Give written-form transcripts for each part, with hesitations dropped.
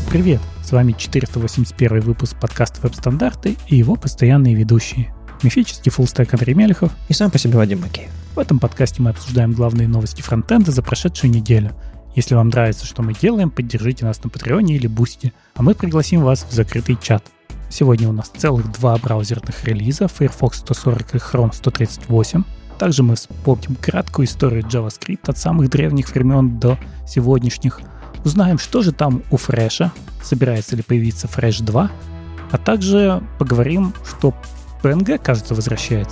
Привет! С вами 481 выпуск подкаста «Веб-стандарты» и его постоянные ведущие. Мифический фуллстек Андрей Мелехов и сам по себе Вадим Макеев. В этом подкасте мы обсуждаем главные новости фронтенда за прошедшую неделю. Если вам нравится, что мы делаем, поддержите нас на Патреоне или Бусти, а мы пригласим вас в закрытый чат. Сегодня у нас целых 2 браузерных релиза: Firefox 140 и Chrome 138. Также мы вспомним краткую историю JavaScript от самых древних времен до сегодняшних. Узнаем, что же там у Фреша, собирается ли появиться Fresh 2, а также поговорим, что PNG, кажется, возвращается.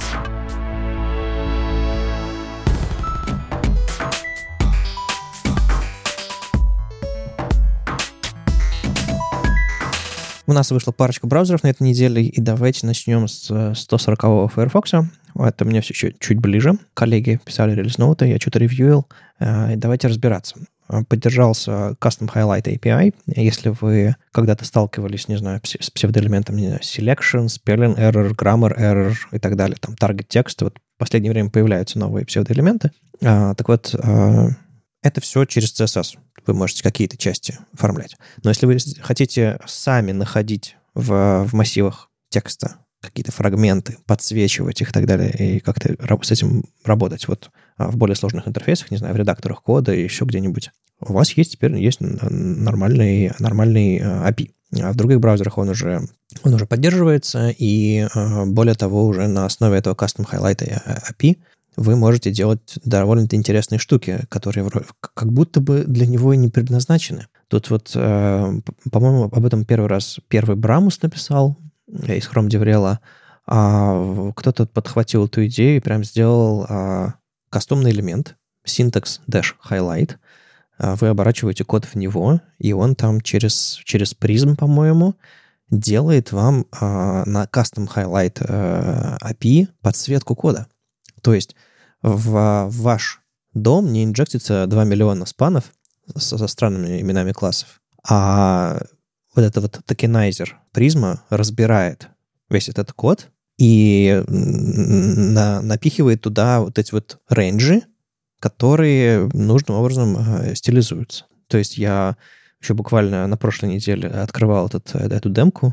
У нас вышла парочка браузеров на этой неделе, и давайте начнем с 140-го Firefox. Это мне все чуть ближе. Коллеги писали релиз-ноуты, я что-то ревьюил. И давайте разбираться. Поддержался Custom Highlight API. Если вы когда-то сталкивались, не знаю, с псевдоэлементом, не знаю, selection, spelling error, grammar error и так далее, там target text, вот в последнее время появляются новые псевдоэлементы. Так вот, это все через CSS. Вы можете какие-то части оформлять. Но если вы хотите сами находить в массивах текста какие-то фрагменты, подсвечивать их и так далее, и как-то с этим работать вот в более сложных интерфейсах, не знаю, в редакторах кода и еще где-нибудь, у вас теперь есть нормальный API. А в других браузерах он уже поддерживается, и более того, уже на основе этого Custom Highlight API вы можете делать довольно интересные штуки, которые как будто бы для него и не предназначены. Тут вот, по-моему, об этом первый Брамус написал из Chrome DevRel, а кто-то подхватил эту идею и прям сделал кастомный элемент, syntax-highlight. Вы оборачиваете код в него, и он там через призм, по-моему, делает вам на Custom Highlight API подсветку кода. То есть в ваш дом не инжектится 2 миллиона спанов со странными именами классов, а вот этот вот токенайзер призма разбирает весь этот код и напихивает туда вот эти вот рейнджи, которые нужным образом стилизуются. То есть я еще буквально на прошлой неделе открывал эту демку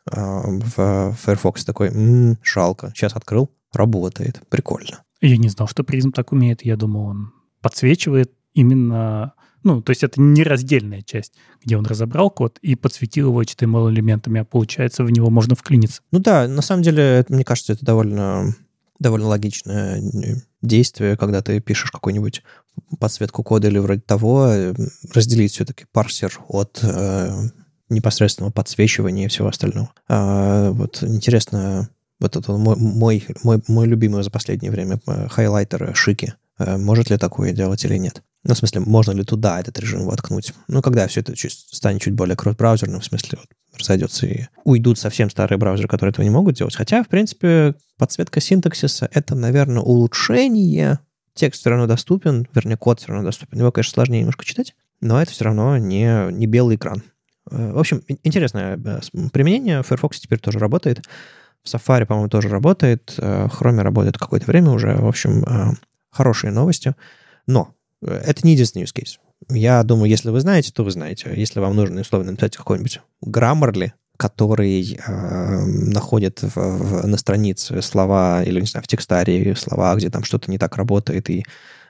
в Firefox, такой, жалко, сейчас открыл, работает, прикольно. Я не знал, что призм так умеет. Я думал, он подсвечивает именно... то есть это не раздельная часть, где он разобрал код и подсветил его HTML-элементами, а получается, в него можно вклиниться. Ну да, на самом деле, мне кажется, это довольно логичное действие, когда ты пишешь какую-нибудь подсветку кода или вроде того, разделить все-таки парсер от непосредственного подсвечивания и всего остального. Вот интересно, вот это мой любимый за последнее время хайлайтер Шики. Может ли такое делать или нет? Ну, в смысле, можно ли туда этот режим воткнуть? Когда все это станет чуть более кросс-браузерным, в смысле, разойдется и уйдут совсем старые браузеры, которые этого не могут делать. Хотя, в принципе, подсветка синтаксиса — это, наверное, улучшение. Текст все равно доступен, вернее, код все равно доступен. Его, конечно, сложнее немножко читать, но это все равно не белый экран. В общем, интересное применение. В Firefox теперь тоже работает. В Safari, по-моему, тоже работает. В Chrome работает какое-то время уже. В общем, хорошие новости. Но это не единственный use case. Я думаю, если вы знаете, то вы знаете. Если вам нужно, условно, написать какой-нибудь Grammarly, который находит на странице слова, или, не знаю, в текстаре слова, где там что-то не так работает, и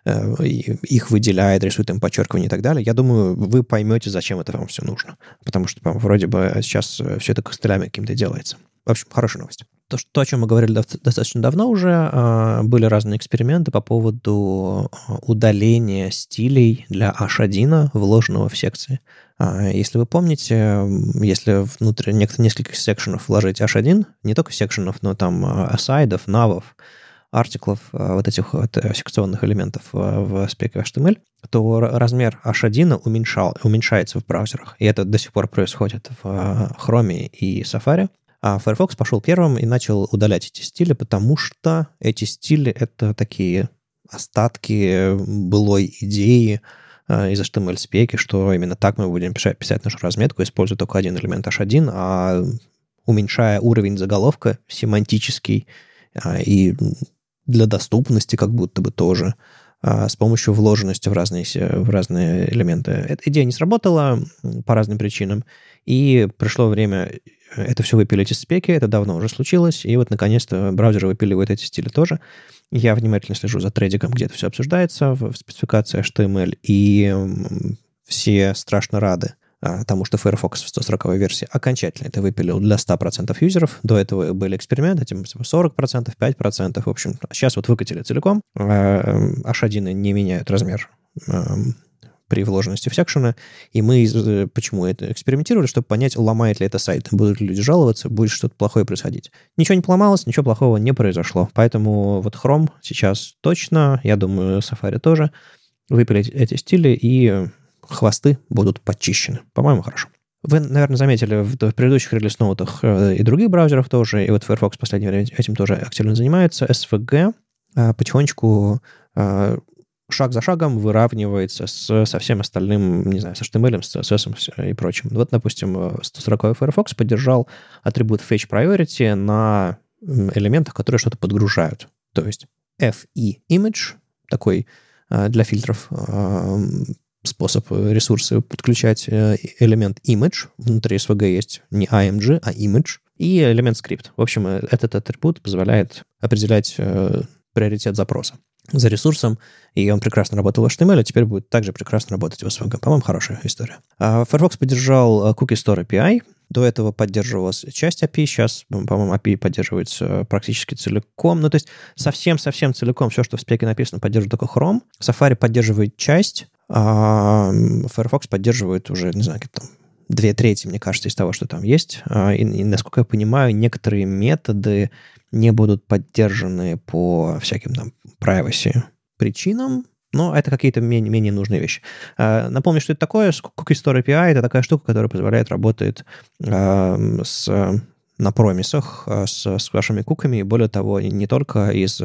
их выделяет, рисует им подчеркивание и так далее, я думаю, вы поймете, зачем это вам все нужно. Потому что вроде бы сейчас все это костылями каким-то делается. В общем, хорошая новость. То, о чем мы говорили достаточно давно уже, были разные эксперименты по поводу удаления стилей для H1, вложенного в секции. Если вы помните, если внутрь нескольких секшенов вложить H1, не только секшенов, но там асайдов, навов, артиклов, вот этих вот секционных элементов в спеке HTML, то размер H1 уменьшается в браузерах. И это до сих пор происходит в Chrome и Safari. А Firefox пошел первым и начал удалять эти стили, потому что эти стили — это такие остатки былой идеи из HTML-спеки, что именно так мы будем писать нашу разметку, используя только один элемент H1, а уменьшая уровень заголовка семантический и для доступности как будто бы тоже с помощью вложенности в разные элементы. Эта идея не сработала по разным причинам, и пришло время это все выпилить из спеки, это давно уже случилось, и вот, наконец-то, браузеры выпиливают эти стили тоже. Я внимательно слежу за трейдиком, где это все обсуждается в спецификации HTML, и все страшно рады тому, что Firefox в 140-й версии окончательно это выпилил для 100% юзеров. До этого были эксперименты, 40%, 5%. В общем, сейчас вот выкатили целиком. H1 не меняют размер при вложенности в секшены. И мы почему это экспериментировали, чтобы понять, ломает ли это сайт, будут ли люди жаловаться, будет что-то плохое происходить. Ничего не поломалось, ничего плохого не произошло. Поэтому вот Chrome сейчас точно, я думаю, Safari тоже, выпилить эти стили, и хвосты будут подчищены. По-моему, хорошо. Вы, наверное, заметили в предыдущих релиз-ноутах и других браузеров тоже, и вот Firefox в последнее время этим тоже активно занимается. SVG потихонечку шаг за шагом выравнивается со всем остальным, не знаю, с HTML, с CSS и прочим. Вот, допустим, 140-й Firefox поддержал атрибут Fetch Priority на элементах, которые что-то подгружают. То есть FE Image, такой для фильтров способ ресурсы подключать, элемент image, внутри SVG есть не img, а image, и элемент script. В общем, этот атрибут позволяет определять приоритет запроса за ресурсом, и он прекрасно работал в HTML, а теперь будет также прекрасно работать в SVG. По-моему, хорошая история. Firefox поддержал Cookie Store API. До этого поддерживалась часть API, сейчас, по-моему, API поддерживается практически целиком. Ну, то есть совсем-совсем целиком все, что в спеке написано, поддерживает только Chrome. Safari поддерживает часть, а Firefox поддерживает уже, не знаю, там 2/3, мне кажется, из того, что там есть. И, насколько я понимаю, некоторые методы не будут поддержаны по всяким там privacy причинам, но это какие-то менее нужные вещи. Напомню, что это такое. Cookie Store API — это такая штука, которая позволяет работать на промисах с вашими куками, и более того, не только из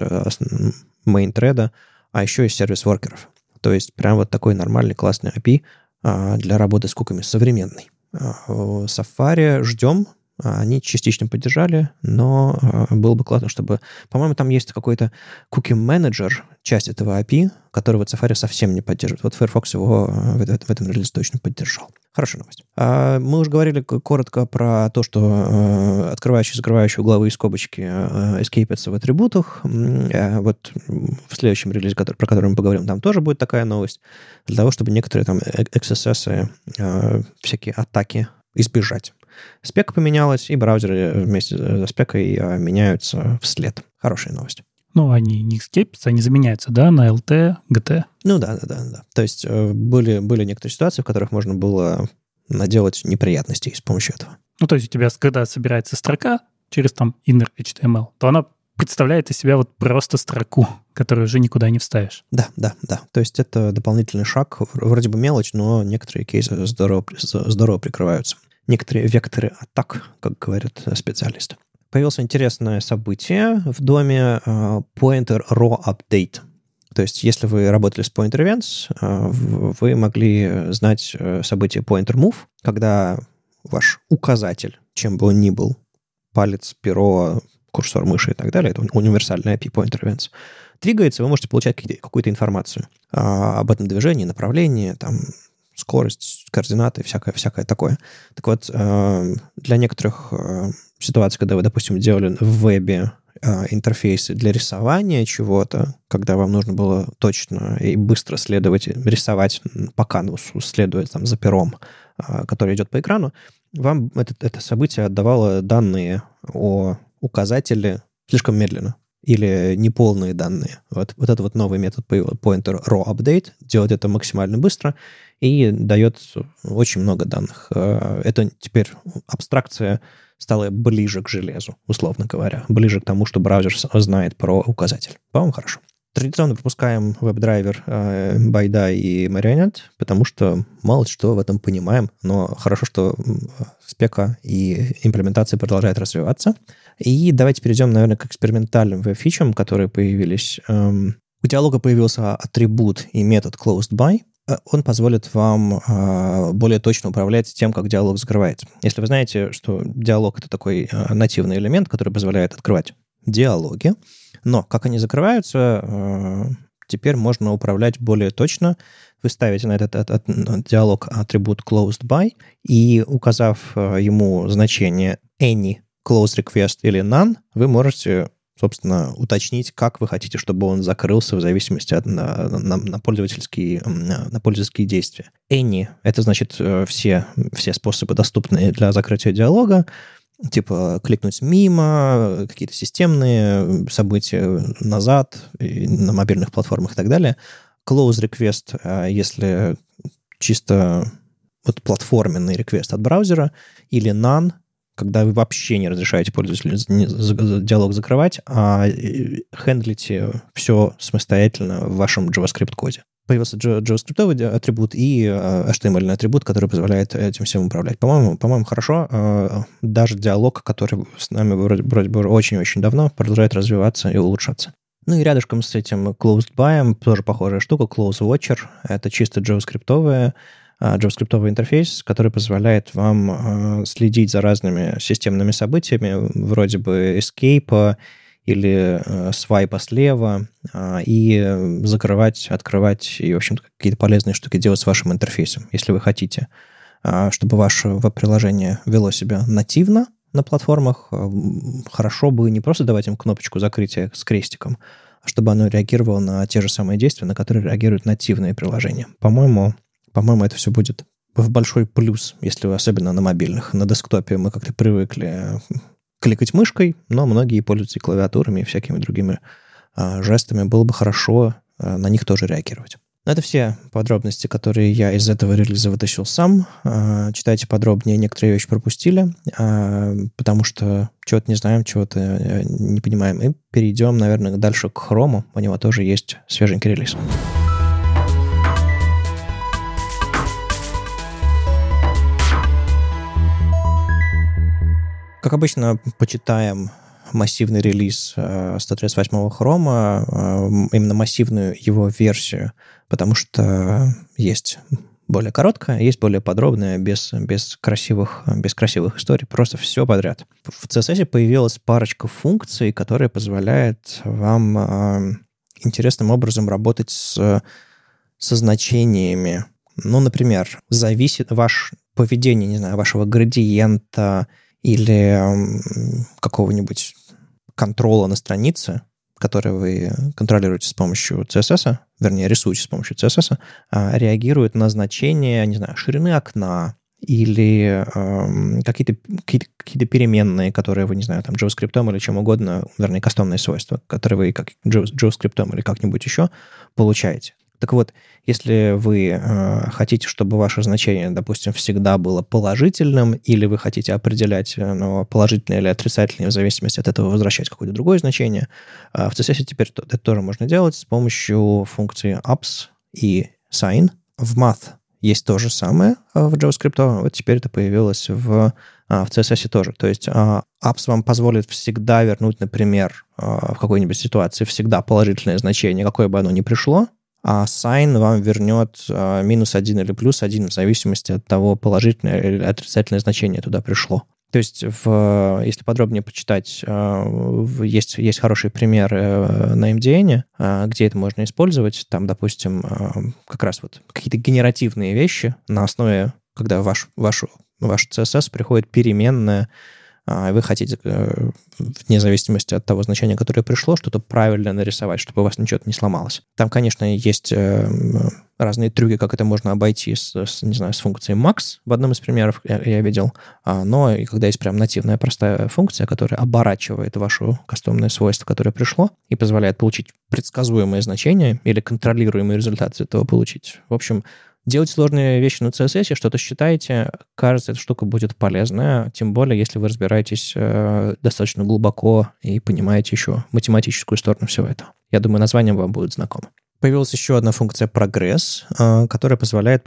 main thread, а еще из сервис-воркеров. То есть прям вот такой нормальный классный API для работы с куками, современный. Safari ждем. Они частично поддержали, но было бы классно, чтобы... По-моему, там есть какой-то cookie manager, часть этого API, который вот Safari совсем не поддерживает. Вот Firefox его в этом релизе точно поддержал. Хорошая новость. Мы уже говорили коротко про то, что открывающие и закрывающие угловые скобочки эскейпятся в атрибутах. Вот в следующем релизе, про который мы поговорим, там тоже будет такая новость. Для того, чтобы некоторые там XSS, всякие атаки избежать. Спека поменялась, и браузеры вместе со спекой меняются вслед. Хорошая новость. Ну, они не эскейпятся, они заменяются, да, на LT, GT. Ну да. То есть были некоторые ситуации, в которых можно было наделать неприятностей с помощью этого. Ну, то есть у тебя, когда собирается строка через там inner HTML, то она представляет из себя вот просто строку, которую уже никуда не вставишь. Да. То есть это дополнительный шаг, вроде бы мелочь, но некоторые кейсы здорово прикрываются. Некоторые векторы атак, как говорят специалисты. Появилось интересное событие в доме Pointer Raw Update. То есть, если вы работали с Pointer Events, вы могли знать событие Pointer Move, когда ваш указатель, чем бы он ни был, палец, перо, курсор мыши и так далее, это универсальный API Pointer Events, двигается, вы можете получать какую-то информацию об этом движении, направлении, там, скорость, координаты, всякое такое. Так вот, для некоторых ситуаций, когда вы, допустим, делали в вебе интерфейсы для рисования чего-то, когда вам нужно было точно и быстро рисовать по канвасу, следуя там за пером, который идет по экрану, вам это событие отдавало данные о указателе слишком медленно или неполные данные. Вот это вот новый метод Pointer Raw Update делает это максимально быстро и дает очень много данных. Это теперь абстракция стала ближе к железу, условно говоря, ближе к тому, что браузер знает про указатель. По-моему, хорошо. Традиционно пропускаем WebDriver, Байда и Marionette, потому что мало что в этом понимаем, но хорошо, что спека и имплементация продолжает развиваться. И давайте перейдем, наверное, к экспериментальным веб-фичам, которые появились. У диалога появился атрибут и метод closedBy. Он позволит вам более точно управлять тем, как диалог закрывается. Если вы знаете, что диалог — это такой нативный элемент, который позволяет открывать диалоги, но как они закрываются, теперь можно управлять более точно. Вы ставите на этот диалог атрибут closed by, и указав ему значение any close request или none, вы можете, собственно, уточнить, как вы хотите, чтобы он закрылся в зависимости от на пользовательские действия. Any — это значит все способы, доступные для закрытия диалога, типа кликнуть мимо, какие-то системные события назад, на мобильных платформах и так далее. Close request, если чисто вот платформенный request от браузера, или none, когда вы вообще не разрешаете пользователю диалог закрывать, а хендлите все самостоятельно в вашем JavaScript-коде. Появился JavaScript атрибут и HTML атрибут, который позволяет этим всем управлять. По-моему, хорошо. Даже диалог, который с нами вроде бы очень-очень давно, продолжает развиваться и улучшаться. Ну и рядышком с этим Closed By тоже похожая штука, Close Watcher. Это чисто JavaScript-овый интерфейс, который позволяет вам следить за разными системными событиями, вроде бы escape или свайпа слева, и закрывать, открывать и, в общем-то, какие-то полезные штуки делать с вашим интерфейсом, если вы хотите, чтобы ваше веб-приложение вело себя нативно на платформах. Хорошо бы не просто давать им кнопочку закрытия с крестиком, а чтобы оно реагировало на те же самые действия, на которые реагируют нативные приложения. По-моему, это все будет в большой плюс, если вы особенно на мобильных. На десктопе мы как-то привыкли кликать мышкой, но многие пользуются и клавиатурами, и всякими другими жестами. Было бы хорошо на них тоже реагировать. Это все подробности, которые я из этого релиза вытащил сам. Читайте подробнее, некоторые вещи пропустили, потому что чего-то не знаем, чего-то не понимаем. И перейдем, наверное, дальше к Chrome. У него тоже есть свеженький релиз. Как обычно, почитаем массивный релиз 138-го Chrome, именно массивную его версию, потому что есть более короткая, есть более подробная, без красивых историй, просто все подряд. В CSS появилась парочка функций, которые позволяют вам интересным образом работать со значениями. Ну, например, зависит ваше поведение, не знаю, вашего градиента или какого-нибудь контрола на странице, который вы контролируете с помощью CSS, вернее, рисуете с помощью CSS, реагирует на значение, не знаю, ширины окна или какие-то переменные, которые вы, не знаю, там, JavaScript или чем угодно, вернее, кастомные свойства, которые вы как JavaScript или как-нибудь еще получаете. Так вот, если вы хотите, чтобы ваше значение, допустим, всегда было положительным, или вы хотите определять положительное или отрицательное, в зависимости от этого возвращать какое-то другое значение, в CSS теперь это тоже можно делать с помощью функции ups и sign. В math есть то же самое в JavaScript, вот теперь это появилось в CSS тоже. То есть ups вам позволит всегда вернуть, например, в какой-нибудь ситуации всегда положительное значение, какое бы оно ни пришло, а sign вам вернет -1 или +1 в зависимости от того, положительное или отрицательное значение туда пришло. То есть, если подробнее почитать, есть хорошие примеры на MDN, где это можно использовать. Там, допустим, как раз вот какие-то генеративные вещи на основе, когда ваш CSS приходит переменная, вы хотите, вне зависимости от того значения, которое пришло, что-то правильно нарисовать, чтобы у вас ничего не сломалось. Там, конечно, есть разные трюки, как это можно обойти с функцией max. В одном из примеров я видел. Но и когда есть прям нативная простая функция, которая оборачивает ваше кастомное свойство, которое пришло, и позволяет получить предсказуемое значение или контролируемый результат из этого получить. В общем, делать сложные вещи на CSS, что-то считаете, кажется, эта штука будет полезная, тем более, если вы разбираетесь достаточно глубоко и понимаете еще математическую сторону всего этого. Я думаю, название вам будет знакомо. Появилась еще одна функция прогресс, которая позволяет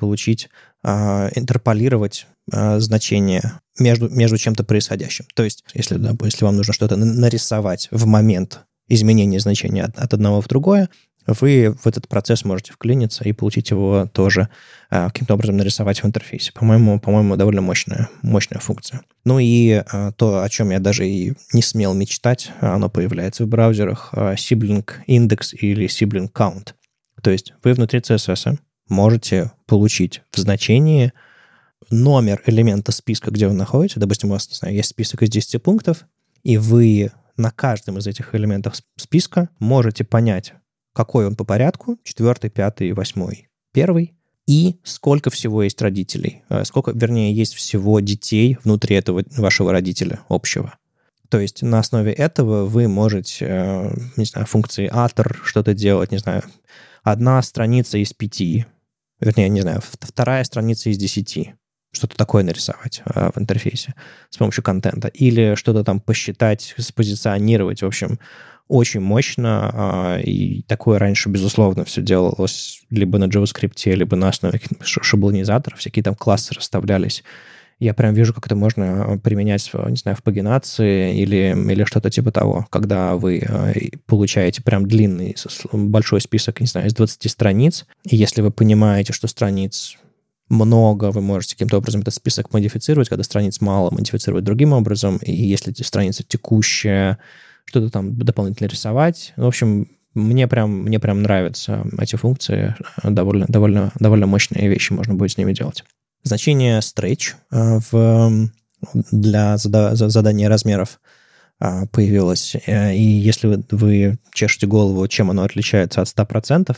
интерполировать значение между чем-то происходящим. То есть, если вам нужно что-то нарисовать в момент изменения значения от одного в другое, вы в этот процесс можете вклиниться и получить его тоже каким-то образом нарисовать в интерфейсе. По-моему, довольно мощная функция. Ну и то, о чем я даже и не смел мечтать, оно появляется в браузерах, sibling index или sibling count. То есть вы внутри CSS можете получить в значении номер элемента списка, где вы находитесь. Допустим, у вас, не знаю, есть список из 10 пунктов, и вы на каждом из этих элементов списка можете понять, какой он по порядку, 4, 5, 8, 1, и сколько всего есть родителей, сколько, вернее, есть всего детей внутри этого вашего родителя общего. То есть на основе этого вы можете, не знаю, функции author что-то делать, не знаю, одна страница из 5, вернее, не знаю, вторая страница из 10, что-то такое нарисовать в интерфейсе с помощью контента, или что-то там посчитать, спозиционировать, в общем, очень мощно, и такое раньше, безусловно, все делалось либо на JavaScript, либо на основе шаблонизаторов, всякие там классы расставлялись. Я прям вижу, как это можно применять, не знаю, в пагинации или что-то типа того, когда вы получаете прям длинный, большой список, не знаю, из 20 страниц, и если вы понимаете, что страниц много, вы можете каким-то образом этот список модифицировать, когда страниц мало, модифицировать другим образом, и если страница текущая, что-то там дополнительно рисовать. В общем, мне прям нравятся эти функции, довольно мощные вещи можно будет с ними делать. Значение stretch для задания размеров появилось, и если вы чешете голову, чем оно отличается от 100%,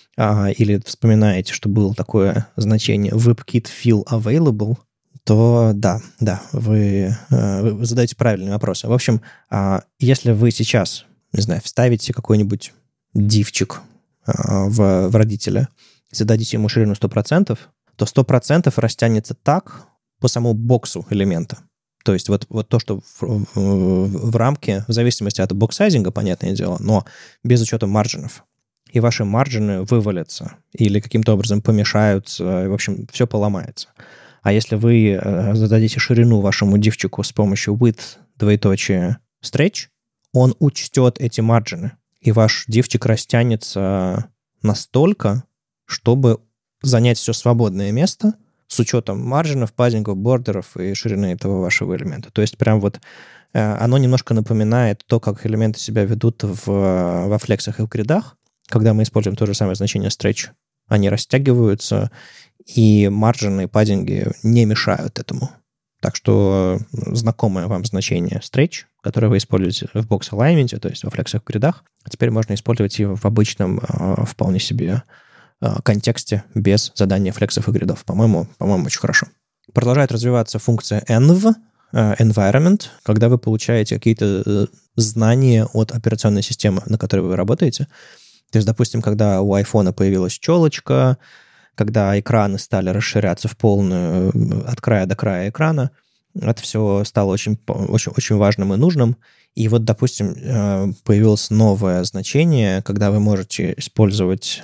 или вспоминаете, что было такое значение WebKit Fill Available, то да, вы задаете правильные вопросы. В общем, если вы сейчас, не знаю, вставите какой-нибудь дивчик в родителя, зададите ему ширину 100%, то 100% растянется так по самому боксу элемента. То есть вот то, что в рамке, в зависимости от бокс-сайзинга, понятное дело, но без учета марджинов. И ваши марджины вывалятся или каким-то образом помешаются, в общем, все поломается. А если вы зададите ширину вашему дивчику с помощью width, stretch, он учтет эти марджины, и ваш дивчик растянется настолько, чтобы занять все свободное место с учетом марджинов, паддингов, бордеров и ширины этого вашего элемента. То есть прям вот оно немножко напоминает то, как элементы себя ведут во флексах и в гридах, когда мы используем то же самое значение stretch. Они растягиваются, и марджины и паддинги не мешают этому. Так что знакомое вам значение stretch, которое вы используете в бокс-алайнменте, то есть во флексах и гридах, теперь можно использовать и в обычном вполне себе контексте без задания флексов и гридов. По-моему, очень хорошо. Продолжает развиваться функция env, environment, когда вы получаете какие-то знания от операционной системы, на которой вы работаете. То есть, допустим, когда у iPhone появилась челочка, когда экраны стали расширяться в полную от края до края экрана, это все стало очень важным и нужным. И вот, допустим, появилось новое значение, когда вы можете использовать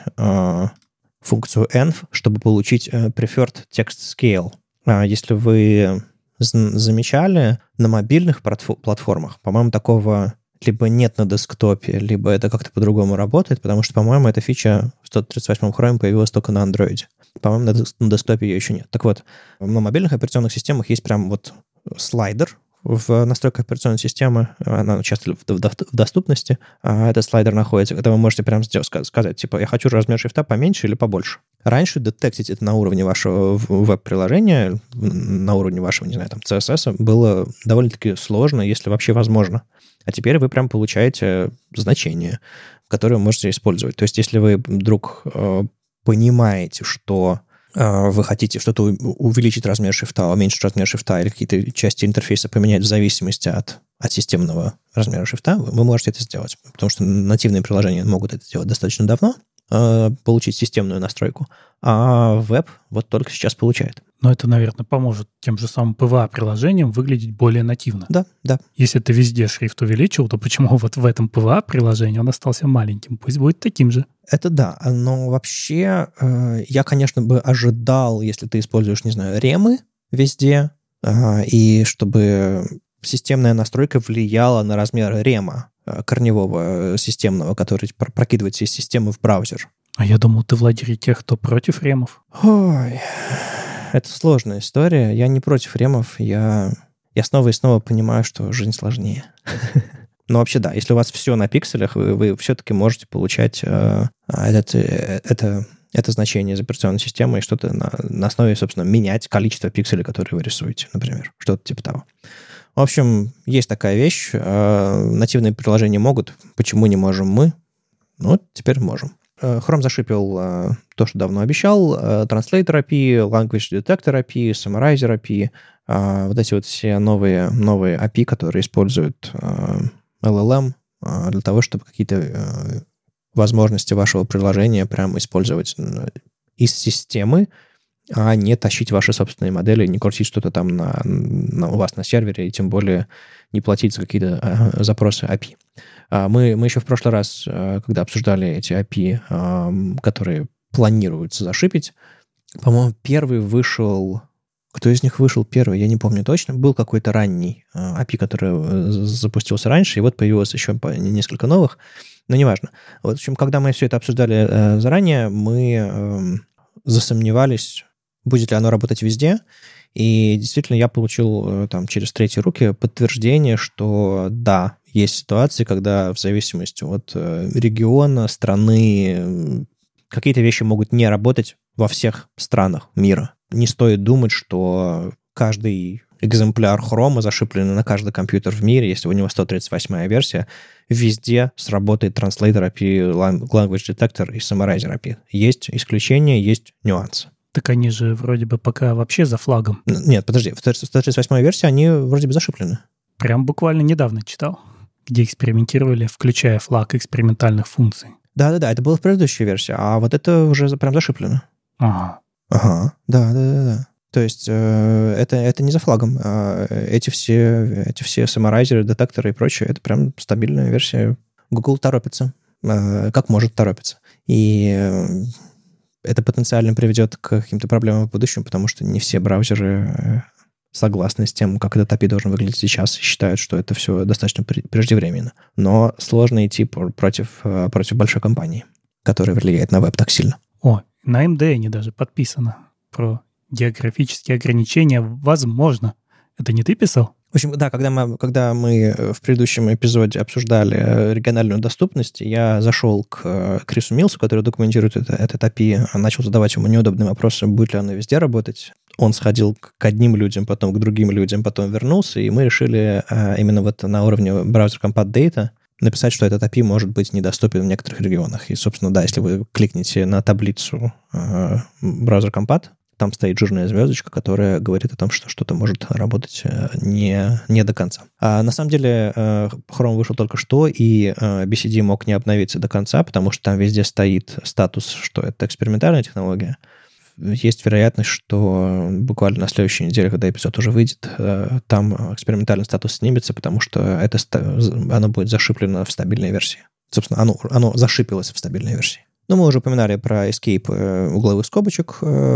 функцию env, чтобы получить preferred text scale. Если вы замечали, на мобильных платформах, по-моему, такого либо нет на десктопе, либо это как-то по-другому работает, потому что, по-моему, эта фича в 138-м Chrome появилась только на Android. По-моему, на десктопе ее еще нет. Так вот, на мобильных операционных системах есть прям вот слайдер в настройках операционной системы, она часто в доступности, этот слайдер находится, когда вы можете прям сказать, типа, я хочу размер шрифта поменьше или побольше. Раньше детектить это на уровне вашего веб-приложения, на уровне вашего, не знаю, там, CSS, было довольно-таки сложно, если вообще возможно. А теперь вы прям получаете значение, которое вы можете использовать. То есть если вы вдруг понимаете, что вы хотите что-то увеличить размер шрифта, уменьшить размер шрифта или какие-то части интерфейса поменять в зависимости от системного размера шрифта, вы можете это сделать. Потому что нативные приложения могут это делать достаточно давно, получить системную настройку, а веб вот только сейчас получает. Но это, наверное, поможет тем же самым PWA-приложениям выглядеть более нативно. Да. Если ты везде шрифт увеличил, то почему вот в этом PWA-приложении он остался маленьким? Пусть будет таким же. Это да, но вообще я, конечно, бы ожидал, если ты используешь, не знаю, ремы везде, и чтобы системная настройка влияла на размер рема корневого системного, который прокидывается из системы в браузер. А я думал, ты в лагере тех, кто против ремов. Ой, это сложная история. Я не против ремов, я снова и снова понимаю, что жизнь сложнее. Но вообще, да, если у вас все на пикселях, вы все-таки можете получать это значение из операционной системы и что-то на основе, собственно, менять количество пикселей, которые вы рисуете, например. Что-то типа того. В общем, есть такая вещь. Нативные приложения могут. Почему не можем мы? Ну, теперь можем. Chrome зашипел то, что давно обещал. Translator API, Language Detector API, Summarizer API. Вот эти вот все новые API, которые используют LLM для того, чтобы какие-то возможности вашего приложения прямо использовать из системы, а не тащить ваши собственные модели, не крутить что-то там у вас на сервере, и тем более не платить за какие-то запросы API. Мы еще в прошлый раз, когда обсуждали эти API, которые планируются зашипить, по-моему, первый вышел... Кто из них вышел первый, я не помню точно. Был какой-то ранний API, который запустился раньше, и вот появилось еще несколько новых, но неважно. Вот, в общем, когда мы все это обсуждали заранее, мы засомневались, будет ли оно работать везде, и действительно я получил там через третьи руки подтверждение, что да, есть ситуации, когда в зависимости от региона, страны, какие-то вещи могут не работать во всех странах мира. Не стоит думать, что каждый экземпляр Chrome, зашипленный на каждый компьютер в мире, если у него 138-я версия, везде сработает Translator API, Language Detector и Summarizer API. Есть исключения, есть нюансы. Так они же вроде бы пока вообще за флагом. Нет, подожди, в 138-й версии они вроде бы зашиплены. Прям буквально недавно читал, где экспериментировали, включая флаг экспериментальных функций. Да-да-да, это было в предыдущей версии, а вот это уже прям зашиплено. Ага, да. То есть это не за флагом. Эти все саморайзеры, детекторы и прочее, это прям стабильная версия. Google торопится, как может торопиться. И это потенциально приведет к каким-то проблемам в будущем, потому что не все браузеры согласны с тем, как этот API должен выглядеть сейчас, и считают, что это все достаточно преждевременно. Но сложно идти против большой компании, которая влияет на веб так сильно. О, на MDN даже подписано про географические ограничения. Возможно. Это не ты писал? В общем, да, когда мы в предыдущем эпизоде обсуждали региональную доступность, я зашел к Крису Милсу, который документирует этот API, начал задавать ему неудобные вопросы, будет ли оно везде работать. Он сходил к одним людям, потом к другим людям, потом вернулся, и мы решили именно вот на уровне Browser Compat Data написать, что этот API может быть недоступен в некоторых регионах. И, собственно, да, если вы кликнете на таблицу Browser Compat, там стоит жирная звездочка, которая говорит о том, что что-то может работать не до конца. А на самом деле Chrome вышел только что, и BCD мог не обновиться до конца, потому что там везде стоит статус, что это экспериментальная технология. Есть вероятность, что буквально на следующей неделе, когда эпизод уже выйдет, там экспериментальный статус снимется, потому что оно будет зашиплено в стабильной версии. Собственно, оно зашипилось в стабильной версии. Но мы уже упоминали про escape угловых скобочек,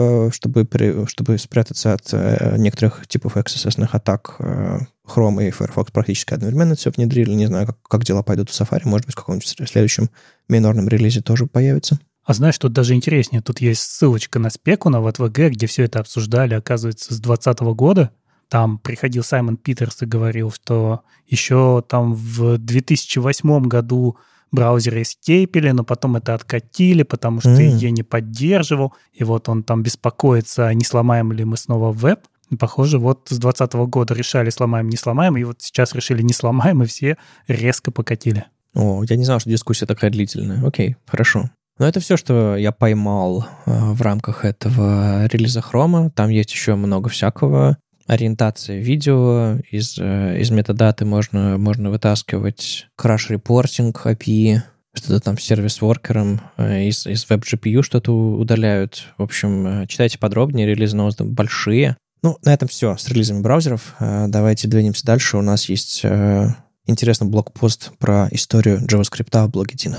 чтобы спрятаться от некоторых типов XSS-ных атак. Chrome и Firefox практически одновременно все внедрили. Не знаю, как дела пойдут в Safari. Может быть, в каком-нибудь следующем минорном релизе тоже появится. А знаешь, тут даже интереснее. Тут есть ссылочка на спеку, на ВТВГ, где все это обсуждали, оказывается, с 2020 года. Там приходил Саймон Питерс и говорил, что еще там в 2008 году браузеры эскейпили, но потом это откатили, потому что EE не поддерживал. И вот он там беспокоится, не сломаем ли мы снова веб. И, похоже, вот с 2020 года решали, сломаем, не сломаем, и вот сейчас решили, не сломаем, и все резко покатили. О, я не знал, что дискуссия такая длительная. Окей, хорошо. Но это все, что я поймал в рамках этого релиза Chrome. Там есть еще много всякого. Ориентация видео, из метадаты можно вытаскивать краш-репортинг API, что-то там с сервис-воркером, из WebGPU что-то удаляют. В общем, читайте подробнее, релизы новости большие. Ну, на этом все с релизами браузеров. Давайте двинемся дальше. У нас есть интересный блогпост про историю JavaScript в блоге Дина.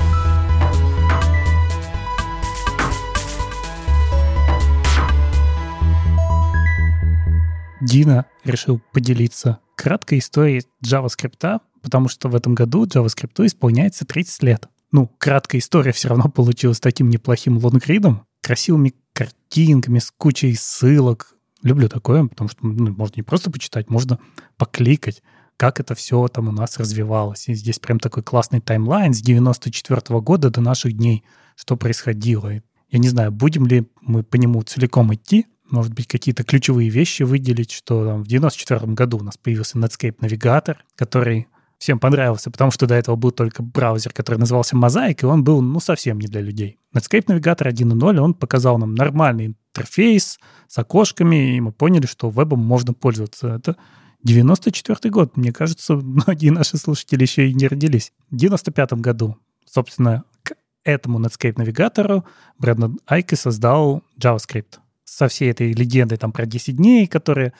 Дина решил поделиться краткой историей JavaScript, потому что в этом году JavaScript исполняется 30 лет. Ну, краткая история все равно получилась таким неплохим лонгридом, красивыми картинками, с кучей ссылок. Люблю такое, потому что можно не просто почитать, можно покликать. как это все там у нас развивалось. И здесь прям такой классный таймлайн с 94 года до наших дней, что происходило. Я не знаю, будем ли мы по нему целиком идти, может быть, какие-то ключевые вещи выделить, что там в 94 году у нас появился Netscape Navigator, который всем понравился, потому что до этого был только браузер, который назывался Mosaic, и он был, совсем не для людей. Netscape Navigator 1.0, он показал нам нормальный интерфейс с окошками, и мы поняли, что вебом можно пользоваться. Это 94 год. Мне кажется, многие наши слушатели еще и не родились. В 95 году, собственно, к этому Netscape Navigator Брэндон Айки создал JavaScript. Со всей этой легендой там про 10 дней, которые,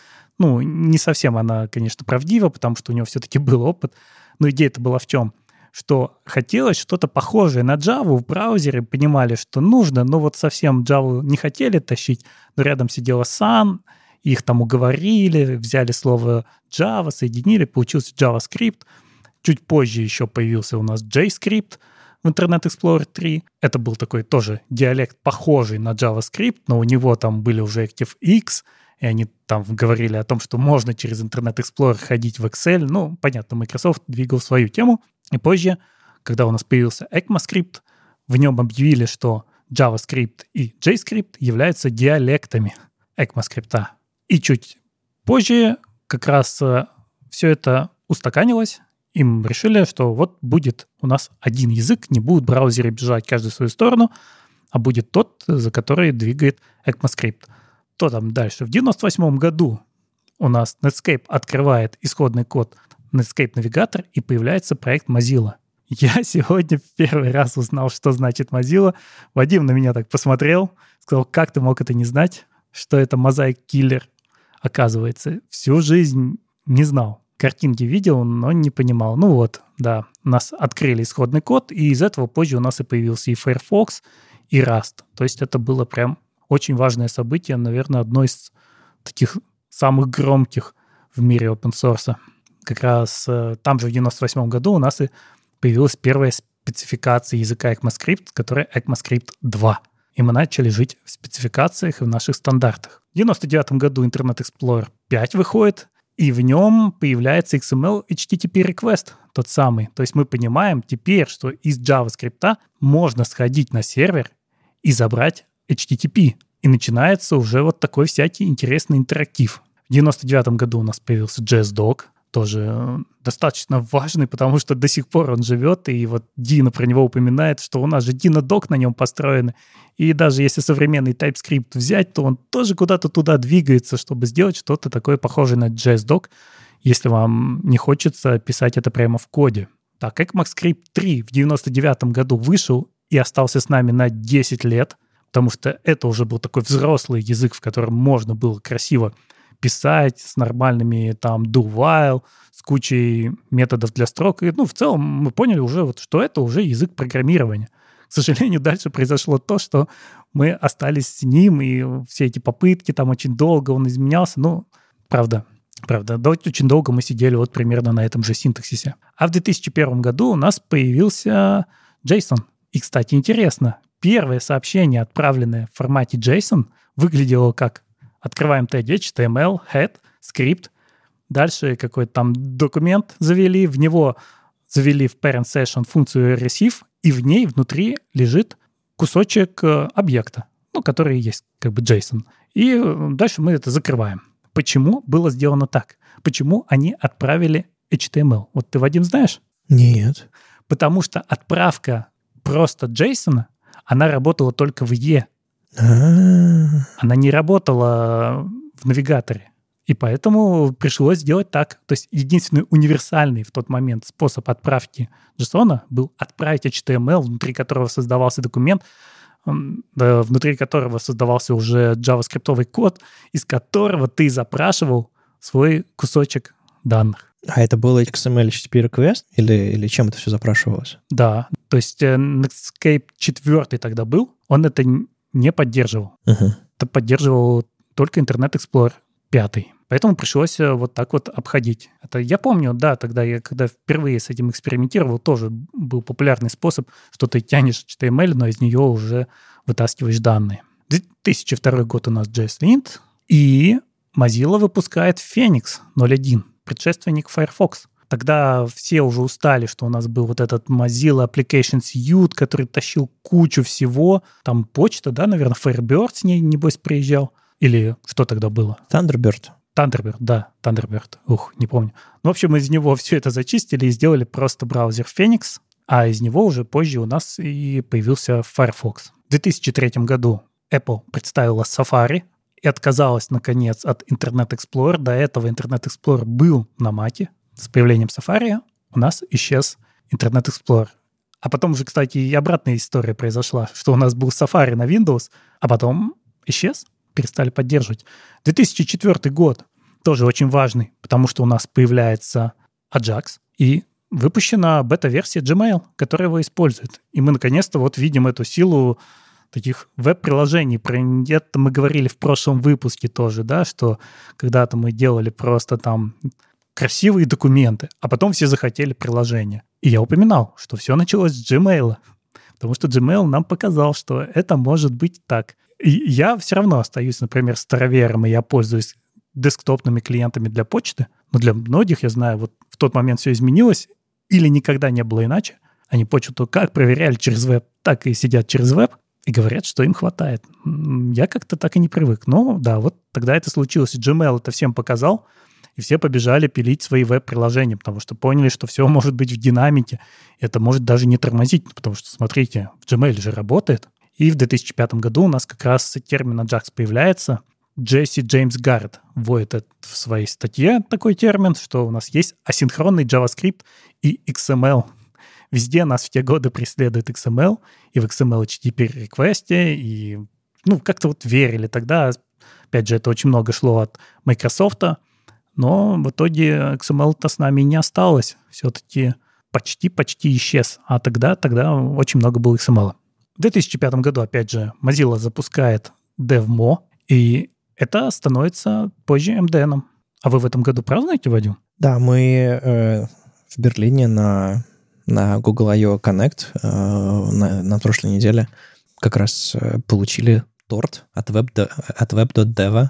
не совсем она, конечно, правдива, потому что у него все-таки был опыт. Но идея-то была в чем? Что хотелось что-то похожее на Java в браузере, понимали, что нужно, но вот совсем Java не хотели тащить, но рядом сидела Sun, их там уговорили, взяли слово Java, соединили, получился JavaScript. Чуть позже еще появился у нас JScript в Internet Explorer 3. Это был такой тоже диалект, похожий на JavaScript, но у него там были уже ActiveX, и они там говорили о том, что можно через Internet Explorer ходить в Excel. Понятно, Microsoft двигал свою тему. И позже, когда у нас появился ECMAScript, в нем объявили, что JavaScript и JScript являются диалектами ECMAScript. И чуть позже как раз все это устаканилось. Им решили, что вот будет у нас один язык, не будут браузеры бежать каждый в свою сторону, а будет тот, за который двигает ECMAScript. Что там дальше? В 98 году у нас Netscape открывает исходный код Netscape Navigator, и появляется проект Mozilla. Я сегодня в первый раз узнал, что значит Mozilla. Вадим на меня так посмотрел, сказал, как ты мог это не знать, что это Mosaic Killer. Оказывается, всю жизнь не знал. Картинки видел, но не понимал. У нас открыли исходный код, и из этого позже у нас и появился и Firefox, и Rust. То есть это было прям очень важное событие, наверное, одно из таких самых громких в мире open source. Как раз там же в 98 году у нас и появилась первая спецификация языка ECMAScript, которая ECMAScript 2. И мы начали жить в спецификациях и в наших стандартах. В 99 году Internet Explorer 5 выходит, и в нем появляется XML HTTP request, тот самый. То есть мы понимаем теперь, что из JavaScript можно сходить на сервер и забрать HTTP. И начинается уже вот такой всякий интересный интерактив. В 99 году у нас появился JSDoc, тоже достаточно важный, потому что до сих пор он живет, и вот Дина про него упоминает, что у нас же DynaDoc на нем построен, и даже если современный TypeScript взять, то он тоже куда-то туда двигается, чтобы сделать что-то такое похожее на JSDoc, если вам не хочется писать это прямо в коде. Так, ECMAScript 3 в 99 году вышел и остался с нами на 10 лет, потому что это уже был такой взрослый язык, в котором можно было красиво писать с нормальными там do-while, с кучей методов для строк. И, в целом мы поняли уже, что это уже язык программирования. К сожалению, дальше произошло то, что мы остались с ним, и все эти попытки, там очень долго он изменялся. Правда, очень долго мы сидели вот примерно на этом же синтаксисе. А в 2001 году у нас появился JSON. И, кстати, интересно, первое сообщение, отправленное в формате JSON, выглядело как: открываем теги HTML, head, скрипт. Дальше какой-то там документ завели, в него завели в parent session функцию receive, и в ней внутри лежит кусочек объекта, который есть как бы JSON. И дальше мы это закрываем. Почему было сделано так? Почему они отправили HTML? Вот ты, Вадим, знаешь? Нет. Потому что отправка просто JSON, она работала только в IE. Она не работала в навигаторе. И поэтому пришлось сделать так. То есть единственный универсальный в тот момент способ отправки JSON был отправить HTML, внутри которого создавался документ, внутри которого создавался уже JavaScript код, из которого ты запрашивал свой кусочек данных. А это был XML HTTP request? Или чем это все запрашивалось? Да. То есть Netscape 4 тогда был, он это не поддерживал. Это поддерживал только Internet Explorer 5. Поэтому пришлось вот так вот обходить. Это я помню, да, тогда я, когда впервые с этим экспериментировал, тоже был популярный способ, что ты тянешь HTML, но из нее уже вытаскиваешь данные. 2002 год у нас JSLint, и Mozilla выпускает Phoenix 0.1, предшественник Firefox. Тогда все уже устали, что у нас был вот этот Mozilla Application Suite, который тащил кучу всего. Там почта, да, наверное, Firebird с ней, небось, приезжал. Или что тогда было? Thunderbird. Thunderbird. Не помню. В общем, из него все это зачистили и сделали просто браузер Phoenix, а из него уже позже у нас и появился Firefox. В 2003 году Apple представила Safari и отказалась, наконец, от Internet Explorer. До этого Internet Explorer был на Mac. С появлением Safari у нас исчез Internet Explorer. А потом же, кстати, и обратная история произошла, что у нас был Safari на Windows, а потом исчез, перестали поддерживать. 2004 год тоже очень важный, потому что у нас появляется Ajax и выпущена бета-версия Gmail, которая его использует. И мы наконец-то вот видим эту силу таких веб-приложений. Про это мы говорили в прошлом выпуске тоже, да, что когда-то мы делали просто там красивые документы, а потом все захотели приложения. И я упоминал, что все началось с Gmail, потому что Gmail нам показал, что это может быть так. И я все равно остаюсь, например, старовером, и я пользуюсь десктопными клиентами для почты, но для многих, я знаю, вот в тот момент все изменилось или никогда не было иначе. Они почту как проверяли через веб, так и сидят через веб и говорят, что им хватает. Я как-то так и не привык. Но да, вот тогда это случилось. И Gmail это всем показал, и все побежали пилить свои веб-приложения, потому что поняли, что все может быть в динамике. Это может даже не тормозить, потому что, смотрите, в Gmail же работает. И в 2005 году у нас как раз термин Ajax появляется. Джесси Джеймс Гарретт вводит в своей статье такой термин, что у нас есть асинхронный JavaScript и XML. Везде нас в те годы преследует XML, и в XML HTTP реквесте, и как-то вот верили тогда. Опять же, это очень много шло от Microsoft, но в итоге XML-то с нами не осталось. Все-таки почти исчез. А тогда очень много было XML. В 2005 году, опять же, Mozilla запускает DevMo, и это становится позже MDN. А вы в этом году празднуете, Вадим? Да, мы в Берлине на Google I.O. Connect на прошлой неделе как раз получили торт от web.dev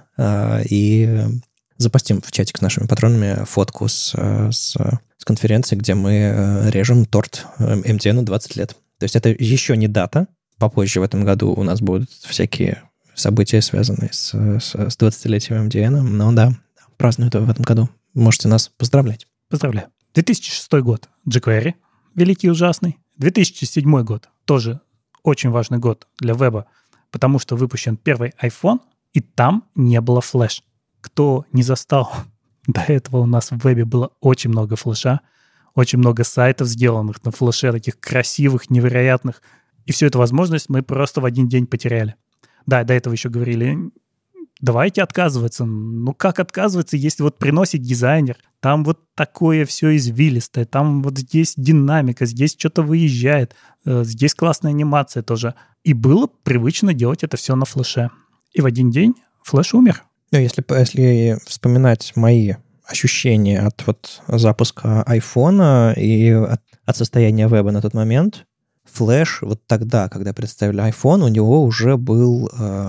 и запостим в чатик с нашими патронами фотку с конференции, где мы режем торт MDN 20 лет. То есть это еще не дата. Попозже в этом году у нас будут всякие события, связанные с 20-летием MDN. Но да, празднуют в этом году. Можете нас поздравлять. Поздравляю. 2006 год. jQuery. Великий и ужасный. 2007 год. Тоже очень важный год для веба, потому что выпущен первый iPhone, и там не было флеш. Кто не застал, до этого у нас в вебе было очень много флеша, очень много сайтов, сделанных на флеше, таких красивых, невероятных. И всю эту возможность мы просто в один день потеряли. Да, до этого еще говорили, давайте отказываться. Как отказываться, если вот приносит дизайнер, там вот такое все извилистое, там вот здесь динамика, здесь что-то выезжает, здесь классная анимация тоже. И было привычно делать это все на флеше. И в один день флеш умер. Если вспоминать мои ощущения от запуска айфона и от состояния веба на тот момент, флеш вот тогда, когда представили iPhone, у него уже был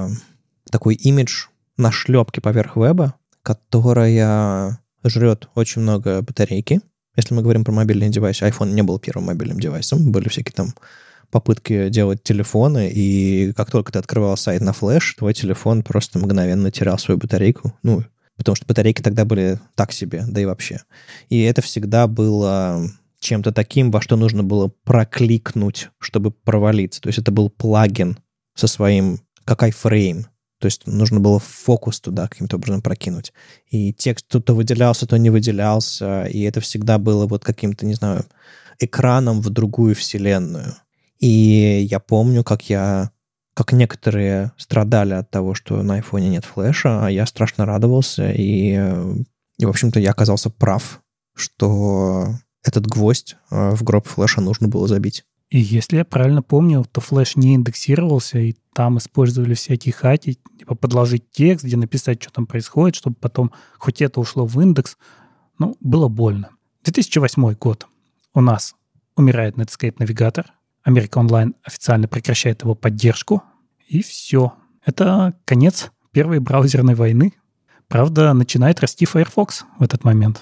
такой имидж нашлепки поверх веба, которая жрет очень много батарейки. Если мы говорим про мобильные девайсы, iPhone не был первым мобильным девайсом, были всякие там попытки делать телефоны, и как только ты открывал сайт на флеш, твой телефон просто мгновенно терял свою батарейку, потому что батарейки тогда были так себе, да и вообще. И это всегда было чем-то таким, во что нужно было прокликнуть, чтобы провалиться. То есть это был плагин со своим, как iFrame. То есть нужно было фокус туда каким-то образом прокинуть. И текст то выделялся, то не выделялся, и это всегда было вот каким-то, не знаю, экраном в другую вселенную. И я помню, как некоторые страдали от того, что на айфоне нет флеша, а я страшно радовался, и в общем-то, я оказался прав, что этот гвоздь в гроб флеша нужно было забить. И если я правильно помню, то флеш не индексировался, и там использовали всякие хаки, типа подложить текст, где написать, что там происходит, чтобы потом хоть это ушло в индекс. Было больно. 2008 год. У нас умирает Netscape навигатор. Америка Онлайн официально прекращает его поддержку. И все. Это конец первой браузерной войны. Правда, начинает расти Firefox в этот момент.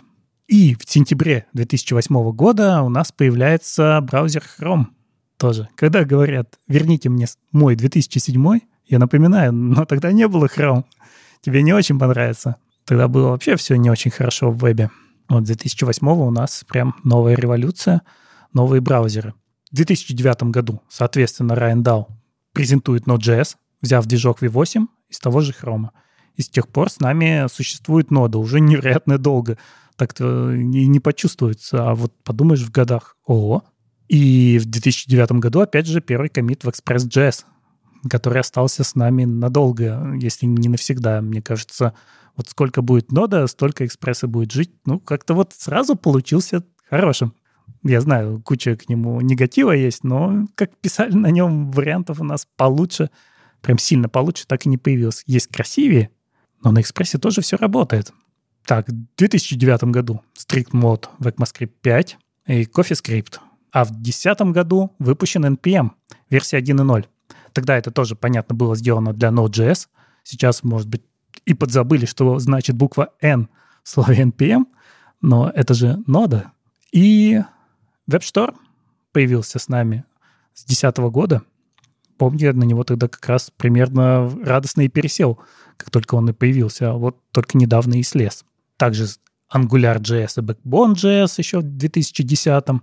И в сентябре 2008 года у нас появляется браузер Chrome тоже. Когда говорят, верните мне мой 2007, я напоминаю, но тогда не было Chrome. Тебе не очень понравится. Тогда было вообще все не очень хорошо в вебе. Вот 2008 у нас прям новая революция, новые браузеры. В 2009 году, соответственно, Ryan Dahl презентует Node.js, взяв движок V8 из того же Chrome. И с тех пор с нами существует нода уже невероятно долго. Так-то и не почувствуется, а вот подумаешь в годах. Ого! И в 2009 году, опять же, первый коммит в Express.js, который остался с нами надолго, если не навсегда. Мне кажется, вот сколько будет нода, столько экспресса будет жить. Ну, как-то вот сразу получился хорошим. Я знаю, куча к нему негатива есть, но как писали на нем, вариантов у нас получше, прям сильно получше, так и не появилось. Есть красивее, но на экспрессе тоже все работает. Так, в 2009 году Strict Mode в ECMAScript 5 и CoffeeScript. А в 2010 году выпущен NPM, версия 1.0. Тогда это тоже, понятно, было сделано для Node.js. Сейчас, может быть, и подзабыли, что значит буква N в слове NPM, но это же нода. И WebStore появился с нами с 2010 года. Помню, я на него тогда как раз примерно радостно и пересел, как только он и появился. А вот только недавно и слез. Также AngularJS и Backbone.js еще в 2010-м.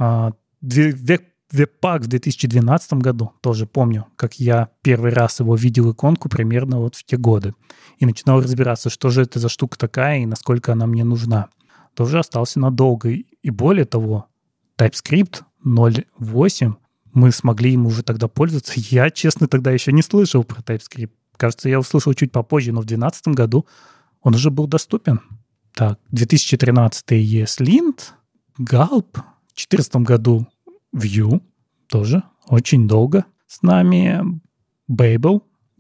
Webpack в 2012 году. Тоже помню, как я первый раз его видел иконку примерно вот в те годы. И начинал разбираться, что же это за штука такая и насколько она мне нужна. Тоже остался надолго. И более того, TypeScript 0.8 мы смогли им уже тогда пользоваться. Я, честно, тогда еще не слышал про TypeScript. Кажется, я услышал чуть попозже, но в 2012 году он уже был доступен. Так, 2013 ESLint, Gulp, в 2014 году Vue, тоже очень долго с нами, Babel,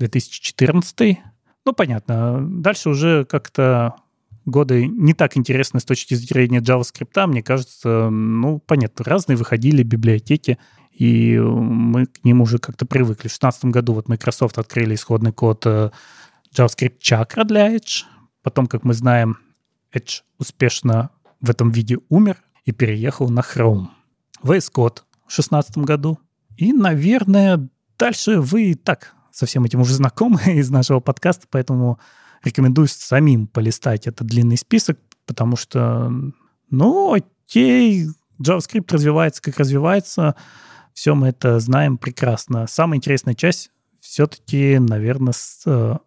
2014. Ну, понятно, дальше уже как-то годы не так интересны с точки зрения JavaScript. Мне кажется, ну, понятно, разные выходили библиотеки, и мы к ним уже как-то привыкли. В 2016 году вот Microsoft открыли исходный код JavaScript Chakra для Edge. Потом, как мы знаем, Edge успешно в этом виде умер и переехал на Chrome. VS Code в 2016 году. И, наверное, дальше вы и так со всем этим уже знакомы из нашего подкаста, поэтому рекомендую самим полистать этот длинный список, потому что, ну, окей, JavaScript развивается, как развивается, все мы это знаем прекрасно. Самая интересная часть все-таки, наверное, с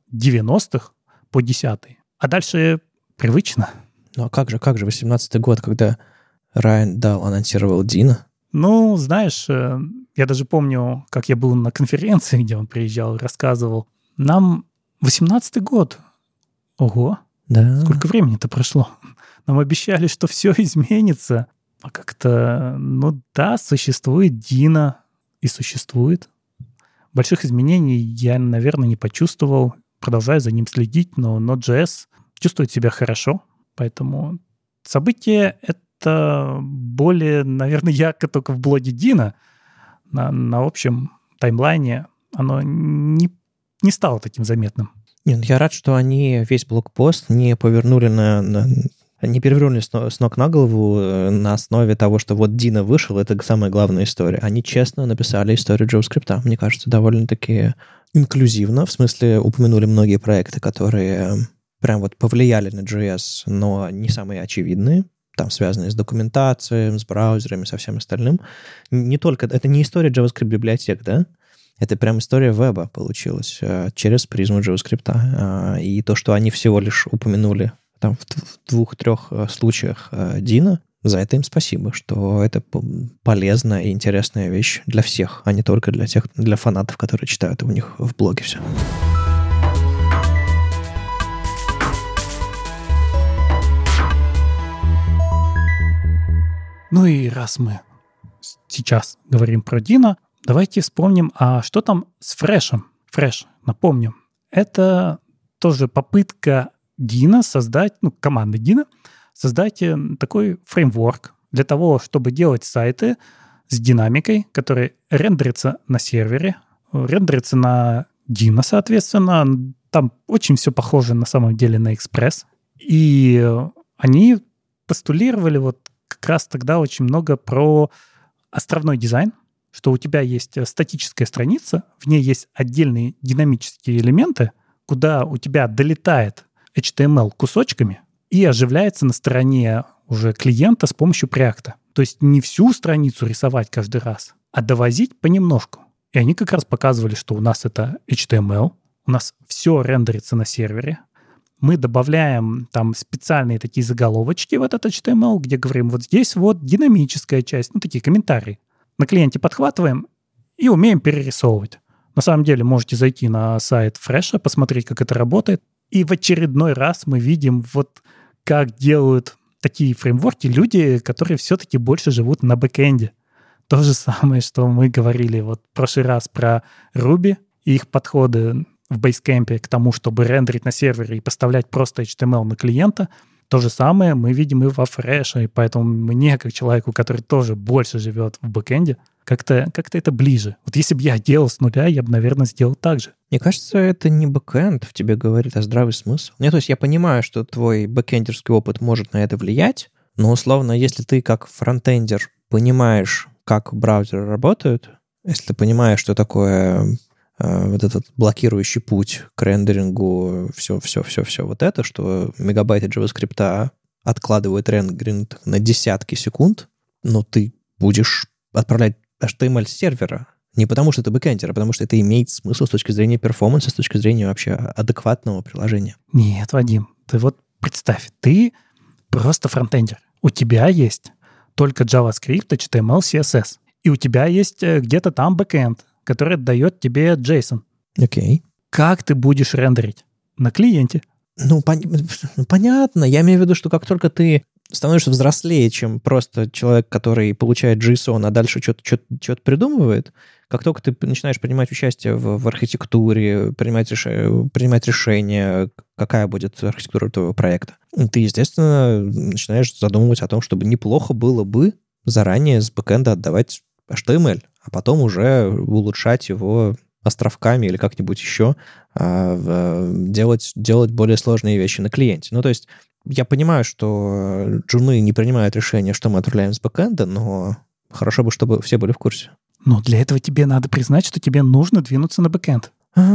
90-х по 10-й. А дальше привычно. Ну а как же 18-й год, когда Ryan Dahl анонсировал Dino? Ну, знаешь, я даже помню, как я был на конференции, где он приезжал и рассказывал. Нам 18-й год. Ого, да. Сколько времени-то прошло? Нам обещали, что все изменится. А как-то, ну да, существует Dino и существует. Больших изменений я, наверное, не почувствовал. Продолжаю за ним следить, но Node.js чувствует себя хорошо. Поэтому событие это более, наверное, ярко только в блоге Dino. На общем таймлайне оно не стало таким заметным. Нет, я рад, что они весь блогпост не перевернули с ног на голову на основе того, что вот Dino вышел, это самая главная история. Они честно написали историю JavaScript. Мне кажется, довольно-таки инклюзивно. В смысле, упомянули многие проекты, которые прям вот повлияли на JS, но не самые очевидные. Там связанные с документацией, с браузерами, со всем остальным. Не только... Это не история JavaScript-библиотек, да? Это прям история веба получилась через призму JavaScript. И то, что они всего лишь упомянули там в 2-3 случаях Dino, за это им спасибо, что это полезная и интересная вещь для всех, а не только для фанатов, которые читают у них в блоге все. Ну и раз мы сейчас говорим про Dino, давайте вспомним, а что там с Фрешем. Фреш, напомню, это тоже попытка Dino создать, команды Dino, создать такой фреймворк для того, чтобы делать сайты с динамикой, которые рендерятся на сервере, рендерятся на Dino, соответственно. Там очень все похоже на самом деле на Express. И они постулировали вот как раз тогда очень много про островной дизайн, что у тебя есть статическая страница, в ней есть отдельные динамические элементы, куда у тебя долетает HTML кусочками и оживляется на стороне уже клиента с помощью Preact. То есть не всю страницу рисовать каждый раз, а довозить понемножку. И они как раз показывали, что у нас это HTML, у нас все рендерится на сервере. Мы добавляем там специальные такие заголовочки в этот HTML, где говорим, вот здесь вот динамическая часть, ну, такие комментарии. На клиенте подхватываем и умеем перерисовывать. На самом деле можете зайти на сайт Fresh, посмотреть, как это работает. И в очередной раз мы видим, вот как делают такие фреймворки люди, которые все-таки больше живут на бэкэнде. То же самое, что мы говорили вот в прошлый раз про Ruby и их подходы в Basecamp к тому, чтобы рендерить на сервере и поставлять просто HTML на клиента. То же самое мы видим и во Fresh, и поэтому мне, как человеку, который тоже больше живет в бэкэнде, как-то это ближе. Вот если бы я делал с нуля, я бы, наверное, сделал так же. Мне кажется, это не бэкэнд в тебе говорит, а здравый смысл. Нет, то есть я понимаю, что твой бэкэндерский опыт может на это влиять, но, условно, если ты как фронтендер понимаешь, как браузеры работают, если ты понимаешь, что такое вот этот блокирующий путь к рендерингу, все вот это, что мегабайты JavaScript откладывают рендеринг на десятки секунд, но ты будешь отправлять HTML с сервера. Не потому, что это бэкэндер, а потому, что это имеет смысл с точки зрения перформанса, с точки зрения вообще адекватного приложения. Нет, Вадим, ты вот представь, ты просто фронтендер. У тебя есть только JavaScript, HTML, CSS. И у тебя есть где-то там бэкэнд, который отдает тебе JSON. Окей. Как ты будешь рендерить? На клиенте. Ну, понятно. Я имею в виду, что как только ты становишься взрослее, чем просто человек, который получает JSON, а дальше что-то придумывает, как только ты начинаешь принимать участие в архитектуре, принимать решение, какая будет архитектура твоего проекта, ты, естественно, начинаешь задумывать о том, чтобы неплохо было бы заранее с бэкэнда отдавать HTML, а потом уже улучшать его островками или как-нибудь еще, делать более сложные вещи на клиенте. Ну, то есть я понимаю, что джуны не принимают решения, что мы отправляем с бэкэнда, но хорошо бы, чтобы все были в курсе. Но для этого тебе надо признать, что тебе нужно двинуться на бэкэнд.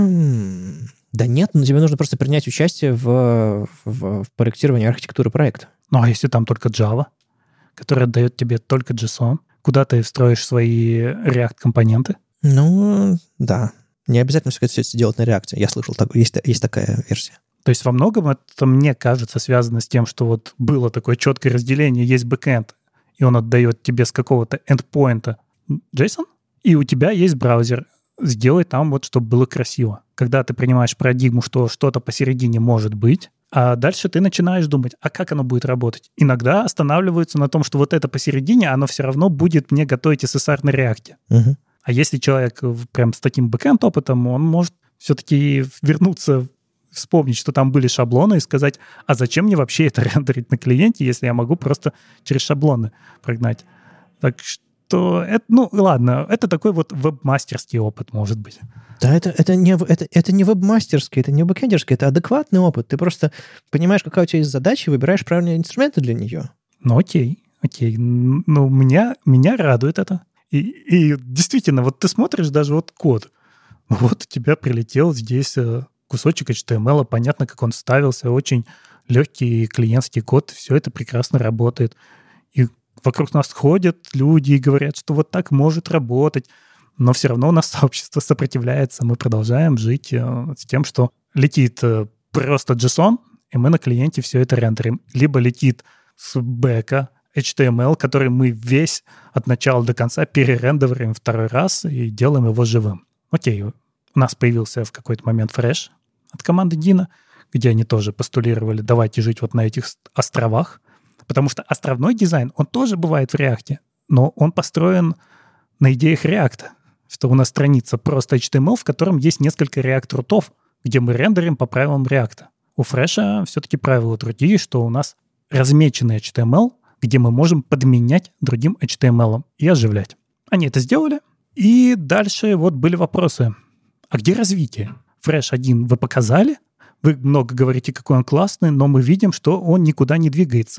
Да нет, но тебе нужно просто принять участие в проектировании архитектуры проекта. Ну, а если там только Java, который отдает тебе только JSON, куда ты встроишь свои React-компоненты? Ну, да. Не обязательно все это делать на React. Я слышал, есть такая версия. То есть во многом это, мне кажется, связано с тем, что вот было такое четкое разделение, есть бэкэнд, и он отдает тебе с какого-то эндпоинта JSON, и у тебя есть браузер. Сделай там вот, чтобы было красиво. Когда ты принимаешь парадигму, что что-то посередине может быть, а дальше ты начинаешь думать, а как оно будет работать? Иногда останавливаются на том, что вот это посередине, оно все равно будет мне готовить SSR на React. Угу. А если человек прям с таким бэкэнд-опытом, он может все-таки вернуться, вспомнить, что там были шаблоны, и сказать, а зачем мне вообще это рендерить на клиенте, если я могу просто через шаблоны прогнать? Так что, ну ладно, это такой вот веб-мастерский опыт, может быть. Да, это не веб-мастерский, это не бэкэндерский, это адекватный опыт. Ты просто понимаешь, какая у тебя есть задача, и выбираешь правильные инструменты для нее. Ну окей. Ну, меня радует это. И действительно, вот ты смотришь даже вот код. Вот у тебя прилетел здесь кусочек HTML, понятно, как он ставился, очень легкий клиентский код, все это прекрасно работает. И вокруг нас ходят люди и говорят, что вот так может работать, но все равно у нас сообщество сопротивляется, мы продолжаем жить с тем, что летит просто JSON, и мы на клиенте все это рендерим. Либо летит с бэка HTML, который мы весь от начала до конца перерендерируем второй раз и делаем его живым. Окей, у нас появился в какой-то момент Fresh от команды Дина, где они тоже постулировали, давайте жить вот на этих островах, потому что островной дизайн, он тоже бывает в React, но он построен на идеях React, что у нас страница просто HTML, в котором есть несколько React-рутов, где мы рендерим по правилам React. У Fresh все-таки правила другие, что у нас размеченный HTML, где мы можем подменять другим HTML и оживлять. Они это сделали, и дальше вот были вопросы. А где развитие? Fresh 1 вы показали, вы много говорите, какой он классный, но мы видим, что он никуда не двигается.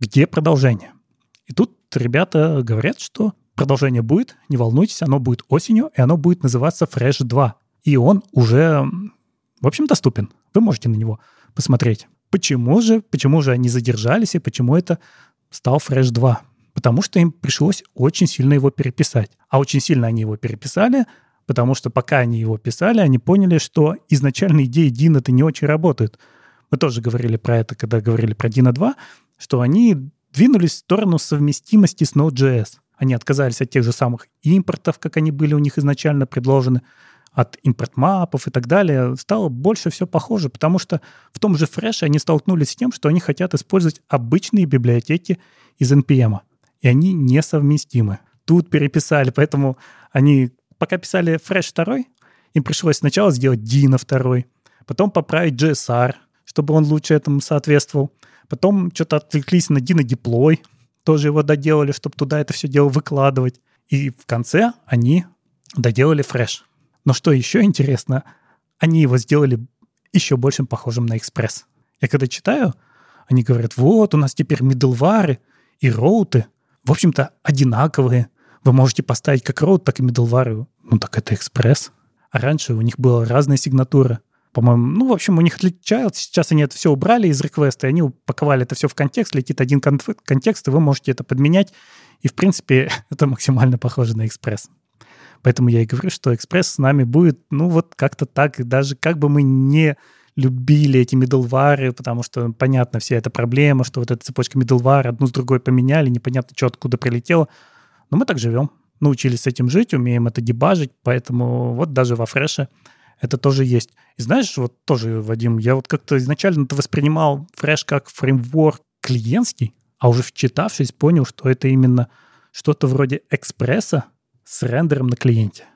где продолжение? И тут ребята говорят, что продолжение будет, не волнуйтесь, оно будет осенью, и оно будет называться Fresh 2. И он уже, в общем, доступен. Вы можете на него посмотреть. Почему же они задержались, и почему это стал Fresh 2? Потому что им пришлось очень сильно его переписать. А очень сильно они его переписали, потому что пока они его писали, они поняли, что изначальные идеи Dino-то не очень работают. Мы тоже говорили про это, когда говорили про Dino 2, что они двинулись в сторону совместимости с Node.js. Они отказались от тех же самых импортов, как они были у них изначально предложены, от импорт-мапов и так далее. Стало больше все похоже, потому что в том же Fresh они столкнулись с тем, что они хотят использовать обычные библиотеки из NPM, и они несовместимы. Тут переписали, поэтому они, пока писали Fresh 2, им пришлось сначала сделать Dino 2, потом поправить GSR, чтобы он лучше этому соответствовал. Потом что-то отвлеклись на Dino Deploy, тоже его доделали, чтобы туда это все дело выкладывать. И в конце они доделали Fresh. Но что еще интересно, они его сделали еще больше похожим на Express. Я когда читаю, они говорят, вот, у нас теперь middleware и роуты, в общем-то, одинаковые. Вы можете поставить как роут, так и middleware. Ну, так это Express. А раньше у них была разная сигнатура. По-моему, в общем, у них отличаются. Сейчас они это все убрали из реквеста, и они упаковали это все в контекст, летит один контекст, и вы можете это подменять. И, в принципе, это максимально похоже на Express. Поэтому я и говорю, что Express с нами будет, вот как-то так, и даже как бы мы не любили эти middleware, потому что, понятно, вся эта проблема, что вот эта цепочка middleware одну с другой поменяли, непонятно, что откуда прилетело. Но мы так живем. Научились с этим жить, умеем это дебажить, поэтому вот даже во Fresh это тоже есть. И знаешь, вот тоже, Вадим, я вот как-то изначально-то воспринимал Fresh как фреймворк клиентский, а уже вчитавшись, понял, что это именно что-то вроде экспресса с рендером на клиенте.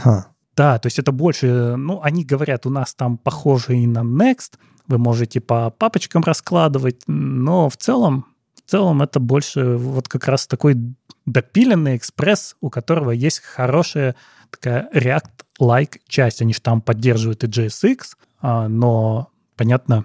Да, то есть это больше, они говорят, у нас там похоже и на Next, вы можете по папочкам раскладывать, но в целом это больше вот как раз такой допиленный экспресс, у которого есть хорошая такая React-like часть. Они же там поддерживают и JSX, но, понятно,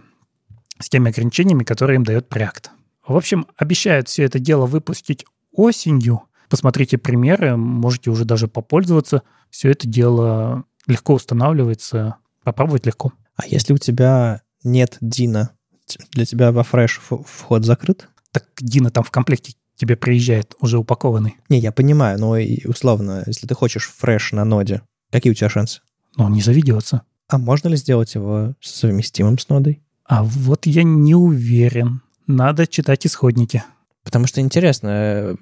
с теми ограничениями, которые им дает React. В общем, обещают все это дело выпустить осенью. Посмотрите примеры, можете уже даже попользоваться. Все это дело легко устанавливается, попробовать легко. А если у тебя нет Dino, для тебя во Fresh вход закрыт? Так Dino там в комплекте тебе приезжает уже упакованный. Не, я понимаю, но и условно, если ты хочешь Fresh на ноде, какие у тебя шансы? Не заведется. А можно ли сделать его совместимым с нодой? А вот я не уверен. Надо читать исходники. Потому что интересно,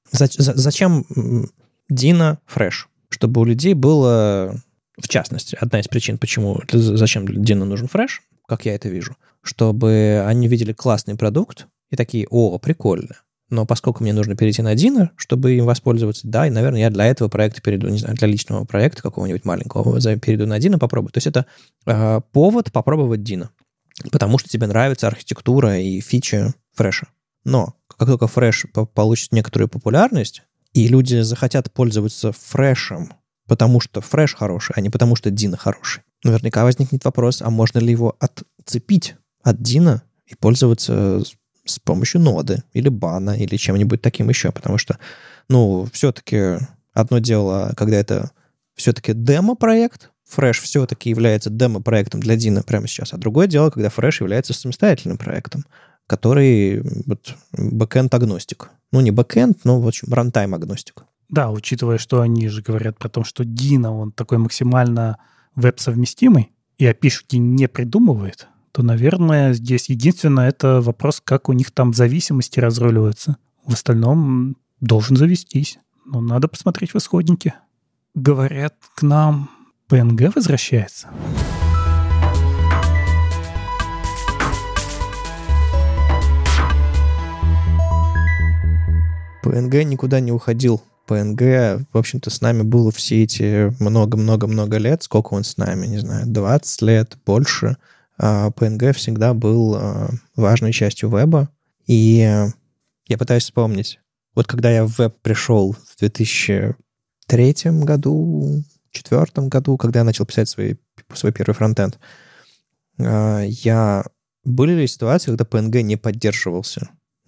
зачем Dino Fresh? Чтобы у людей было, в частности, одна из причин, зачем Dino нужен Fresh, как я это вижу, чтобы они видели классный продукт и такие, прикольно. Но поскольку мне нужно перейти на Dino, чтобы им воспользоваться, да, и, наверное, я для этого проекта перейду, не знаю, для личного проекта какого-нибудь маленького, перейду на Dino, попробую. То есть это повод попробовать Dino, потому что тебе нравится архитектура и фичи Fresh. Но как только Fresh получит некоторую популярность, и люди захотят пользоваться Fresh, потому что Fresh хороший, а не потому что Dino хороший, наверняка возникнет вопрос, а можно ли его отцепить от Dino и пользоваться с помощью ноды или бана или чем-нибудь таким еще, потому что, все-таки одно дело, когда это все-таки демо-проект, Fresh все-таки является демо-проектом для Dino прямо сейчас, а другое дело, когда Fresh является самостоятельным проектом, который бэкэнд-агностик. Не бэкэнд, но, в общем, рантайм-агностик. Да, учитывая, что они же говорят про то, что Dino, он такой максимально веб-совместимый, и API-шки не придумывает, то, наверное, здесь единственное это вопрос, как у них там зависимости разруливаются. В остальном должен завестись. Но надо посмотреть в исходнике. Говорят, к нам PNG возвращается. PNG никуда не уходил. PNG, в общем-то, с нами было все эти много-много-много лет. Сколько он с нами? Не знаю, 20 лет, больше. PNG всегда был важной частью веба. И я пытаюсь вспомнить. Вот когда я в веб пришел в 2003 году, 2004 году, когда я начал писать свой первый фронтенд, были ли ситуации, когда PNG не поддерживался?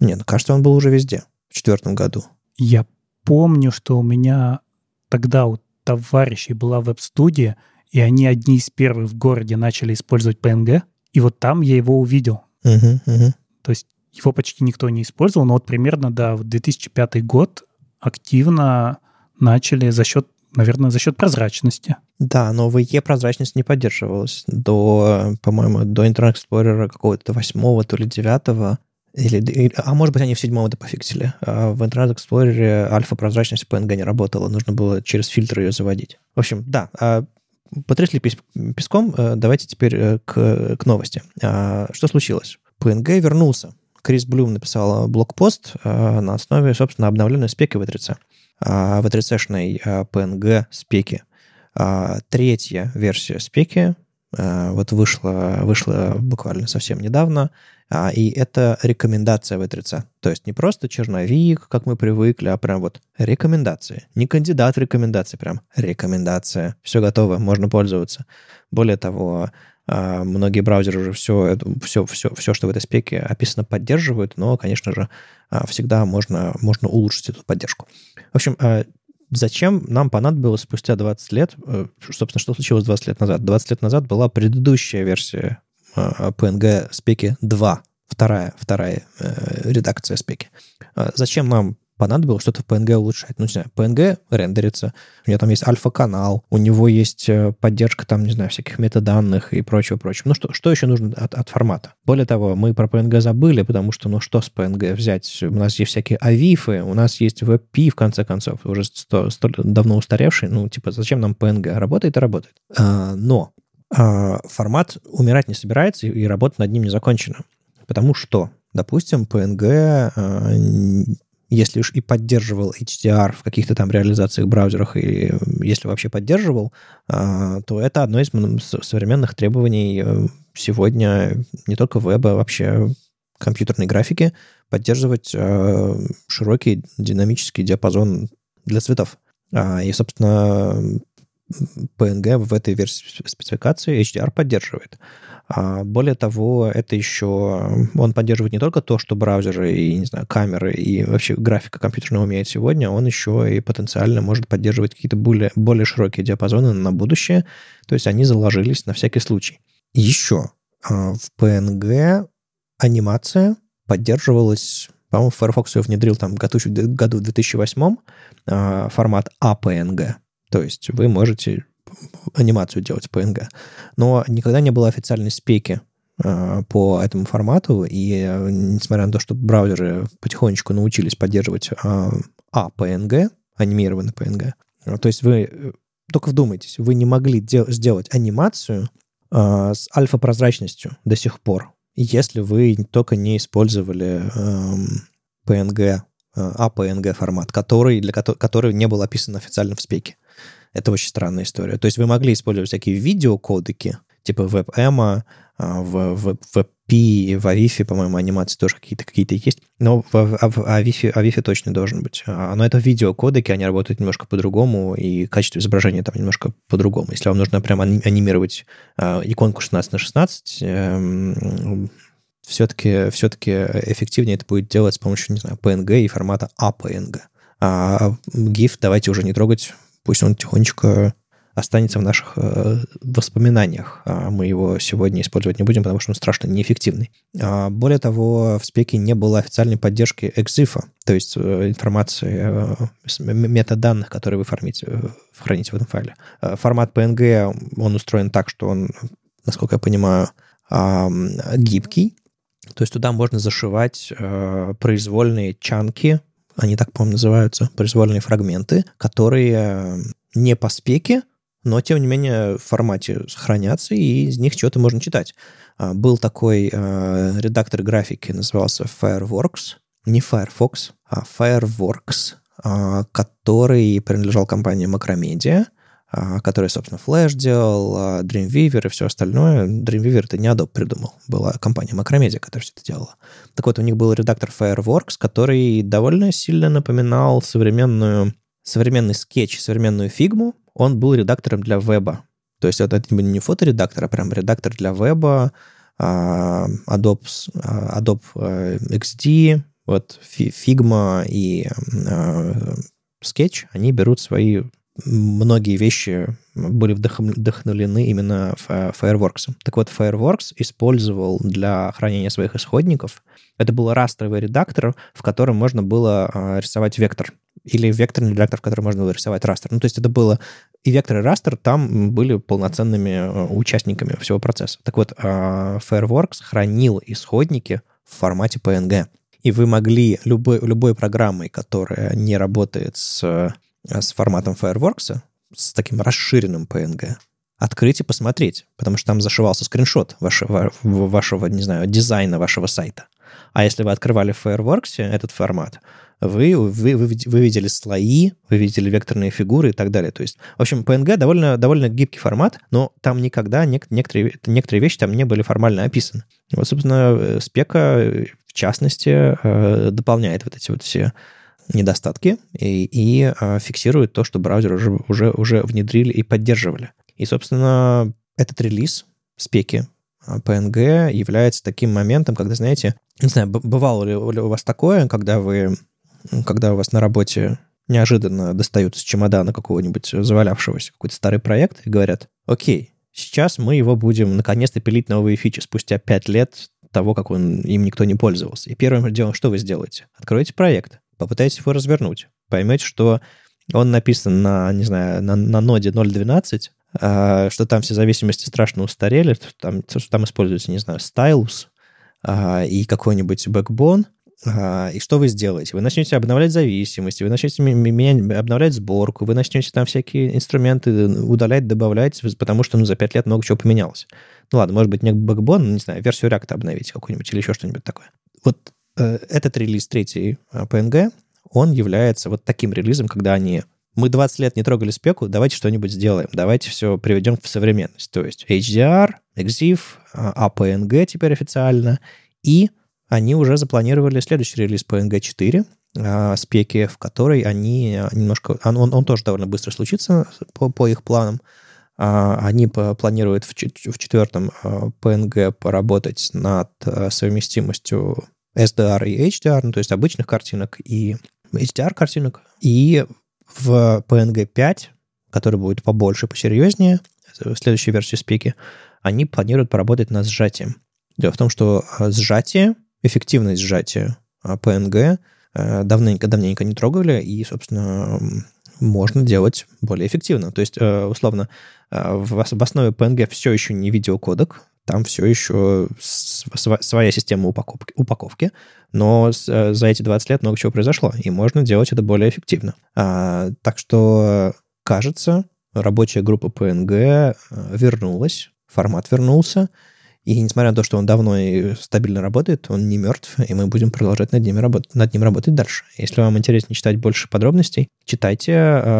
Не, ну, кажется, он был уже везде в 2004 году. Я помню, что у меня тогда у товарищей была веб-студия, и они одни из первых в городе начали использовать PNG, и вот там я его увидел. То есть его почти никто не использовал, но вот примерно, да, в 2005 год активно начали за счет прозрачности. Да, но в IE прозрачность не поддерживалась по-моему, до Internet Explorer какого-то 8-го, то ли 9-го, а может быть, они в 7-м это пофиксили. А в Internet Explorer альфа-прозрачность PNG не работала, нужно было через фильтр ее заводить. В общем, да, потрясли песком, давайте теперь к новости. Что случилось? PNG вернулся. Крис Блюм написал блогпост на основе, собственно, обновленной спеки V3C. V3C-шной PNG спеки. Третья версия спеки вот вышла буквально совсем недавно, и это рекомендация V3C. То есть не просто черновик, как мы привыкли, а прям вот рекомендации. Не кандидат в рекомендации, прям рекомендация. Все готово, можно пользоваться. Более того, многие браузеры уже все, что в этой спеке описано, поддерживают, но, конечно же, всегда можно улучшить эту поддержку. В общем, зачем нам понадобилось спустя 20 лет, собственно, что случилось 20 лет назад? 20 лет назад была предыдущая версия PNG спеки 2, вторая редакция спеки. Зачем нам понадобилось что-то в PNG улучшать? Ну, не знаю, PNG рендерится, у него там есть альфа-канал, у него есть поддержка там, не знаю, всяких метаданных и прочего. Ну, что еще нужно от формата? Более того, мы про PNG забыли, потому что, ну, что с PNG взять? У нас есть всякие авифы, у нас есть WebP, в конце концов, уже давно устаревший, ну, типа, зачем нам PNG? Работает и работает. Но формат умирать не собирается, и работа над ним не закончена. Потому что, допустим, PNG, если уж и поддерживал HDR в каких-то там реализациях браузерах, и если вообще поддерживал, то это одно из современных требований сегодня не только веба, а вообще компьютерной графики, поддерживать широкий динамический диапазон для цветов. И, собственно, PNG в этой версии спецификации HDR поддерживает. Более того, это еще... Он поддерживает не только то, что браузеры и, не знаю, камеры и вообще графика компьютерная умеет сегодня, он еще и потенциально может поддерживать какие-то более широкие диапазоны на будущее. То есть они заложились на всякий случай. Еще в PNG анимация поддерживалась... По-моему, Firefox ее внедрил там году в 2008 формат APNG. То есть вы можете анимацию делать в PNG. Но никогда не было официальной спеки по этому формату, и несмотря на то, что браузеры потихонечку научились поддерживать APNG, анимированный PNG, то есть вы только вдумайтесь, вы не могли сделать анимацию с альфа-прозрачностью до сих пор, если вы только не использовали PNG, APNG формат, который не был описан официально в спеке. Это очень странная история. То есть вы могли использовать всякие видеокодеки, типа WebM, в WebP, в Avif, по-моему, анимации тоже какие-то есть, но в Avif точно должен быть. Но это видеокодеки, они работают немножко по-другому, и качество изображения там немножко по-другому. Если вам нужно прям анимировать иконку 16:16, все-таки эффективнее это будет делать с помощью, не знаю, PNG и формата APNG. А GIF давайте уже не трогать, пусть он тихонечко останется в наших воспоминаниях. Мы его сегодня использовать не будем, потому что он страшно неэффективный. Более того, в спеке не было официальной поддержки EXIF, то есть информации, метаданных, которые вы храните в этом файле. Формат PNG, он устроен так, что он, насколько я понимаю, гибкий. То есть туда можно зашивать произвольные чанки, они так, по-моему, называются, произвольные фрагменты, которые не по спеке, но, тем не менее, в формате хранятся, и из них что-то можно читать. Был такой редактор графики, назывался Fireworks, не Firefox, а Fireworks, который принадлежал компании Macromedia, который, собственно, Flash делал, Dreamweaver и все остальное. Dreamweaver это не Adobe придумал, была компания Macromedia, которая все это делала. Так вот, у них был редактор Fireworks, который довольно сильно напоминал современный скетч, современную фигму. Он был редактором для веба. То есть это не фоторедактор, а прям редактор для веба, Adobe XD, Вот Figma и Sketch, они берут свои... Многие вещи были вдохновлены именно Fireworks. Так вот, Fireworks использовал для хранения своих исходников, это был растровый редактор, в котором можно было рисовать вектор, или векторный редактор, в котором можно было рисовать растер. Ну, то есть это было и вектор, и растер там были полноценными участниками всего процесса. Так вот, Fireworks хранил исходники в формате PNG. И вы могли любой программой, которая не работает с форматом Fireworks, с таким расширенным PNG, открыть и посмотреть, потому что там зашивался скриншот вашего, не знаю, дизайна вашего сайта. А если вы открывали в Fireworks этот формат, вы видели слои, вы видели векторные фигуры и так далее. То есть, в общем, PNG довольно гибкий формат, но там никогда некоторые вещи там не были формально описаны. Вот, собственно, спека, в частности, дополняет вот эти вот все недостатки и фиксирует то, что браузеры уже внедрили и поддерживали. И, собственно, этот релиз спеки PNG является таким моментом, когда, знаете, не знаю, бывало ли у вас такое, когда у вас на работе неожиданно достают из чемодана какого-нибудь завалявшегося, какой-то старый проект и говорят: окей, сейчас мы его будем наконец-то пилить новые фичи спустя 5 лет того, как им никто не пользовался. И первым делом, что вы сделаете? Откроете проект, попытаетесь его развернуть, поймете, что он написан на, не знаю, на ноде 0.12, что там все зависимости страшно устарели, что там используется, не знаю, stylus и какой-нибудь backbone. И что вы сделаете? Вы начнете обновлять зависимости, вы начнете обновлять сборку, вы начнете там всякие инструменты удалять, добавлять, потому что за 5 лет много чего поменялось. Ну ладно, может быть, не backbone, но, не знаю, версию React обновить какую-нибудь или еще что-нибудь такое. Вот этот релиз 3 PNG, он является вот таким релизом, когда мы 20 лет не трогали спеку, давайте что-нибудь сделаем, давайте все приведем в современность. То есть HDR, EXIF, APNG теперь официально, и они уже запланировали следующий релиз PNG 4, спеки, в которой они немножко... Он тоже довольно быстро случится по их планам. Они планируют в 4-м PNG поработать над совместимостью SDR и HDR, ну, то есть обычных картинок и HDR-картинок. И в PNG 5, который будет побольше, посерьезнее, в следующей версии спеки, они планируют поработать над сжатием. Дело в том, что эффективность сжатия PNG давненько не трогали, и, собственно, можно делать более эффективно. То есть, условно, в основе PNG все еще не видеокодек, там все еще своя система упаковки, но за эти 20 лет много чего произошло, и можно делать это более эффективно. Так что, кажется, рабочая группа PNG вернулась, формат вернулся, и несмотря на то, что он давно и стабильно работает, он не мертв, и мы будем продолжать над ним работать дальше. Если вам интересно читать больше подробностей, читайте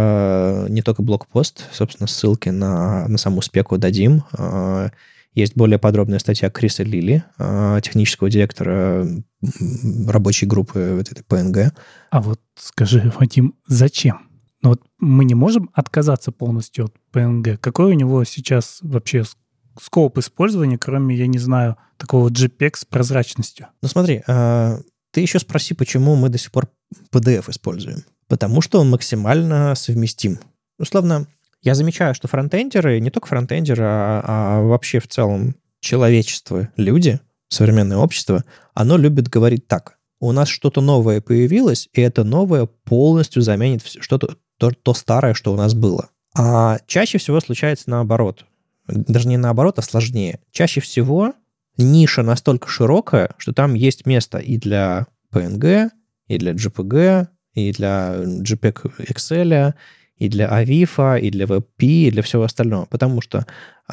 не только блогпост, собственно, ссылки на саму спеку дадим. Есть более подробная статья Криса Лили, технического директора рабочей группы вот этой PNG. А вот скажи, Вадим, зачем? Ну вот мы не можем отказаться полностью от PNG. Какой у него сейчас вообще скоп использования, кроме, я не знаю, такого JPEG с прозрачностью? Ну смотри, ты еще спроси, почему мы до сих пор PDF используем. Потому что он максимально совместим. Условно, я замечаю, что фронтендеры, не только фронтендеры, а вообще в целом человечество, люди, современное общество, оно любит говорить так: у нас что-то новое появилось, и это новое полностью заменит что-то, то старое, что у нас было. А чаще всего случается наоборот. Даже не наоборот, а сложнее. Чаще всего ниша настолько широкая, что там есть место и для PNG, и для JPG, и для JPEG Excel, и для AVIF, и для WebP, и для всего остального. Потому что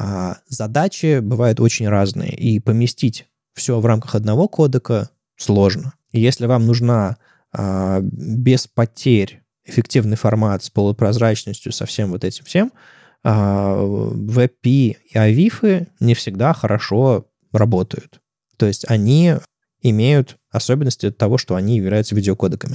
задачи бывают очень разные, и поместить все в рамках одного кодека сложно. И если вам нужна без потерь эффективный формат с полупрозрачностью, со всем вот этим всем, WebP и AVIF не всегда хорошо работают. То есть они имеют особенности того, что они являются видеокодеками.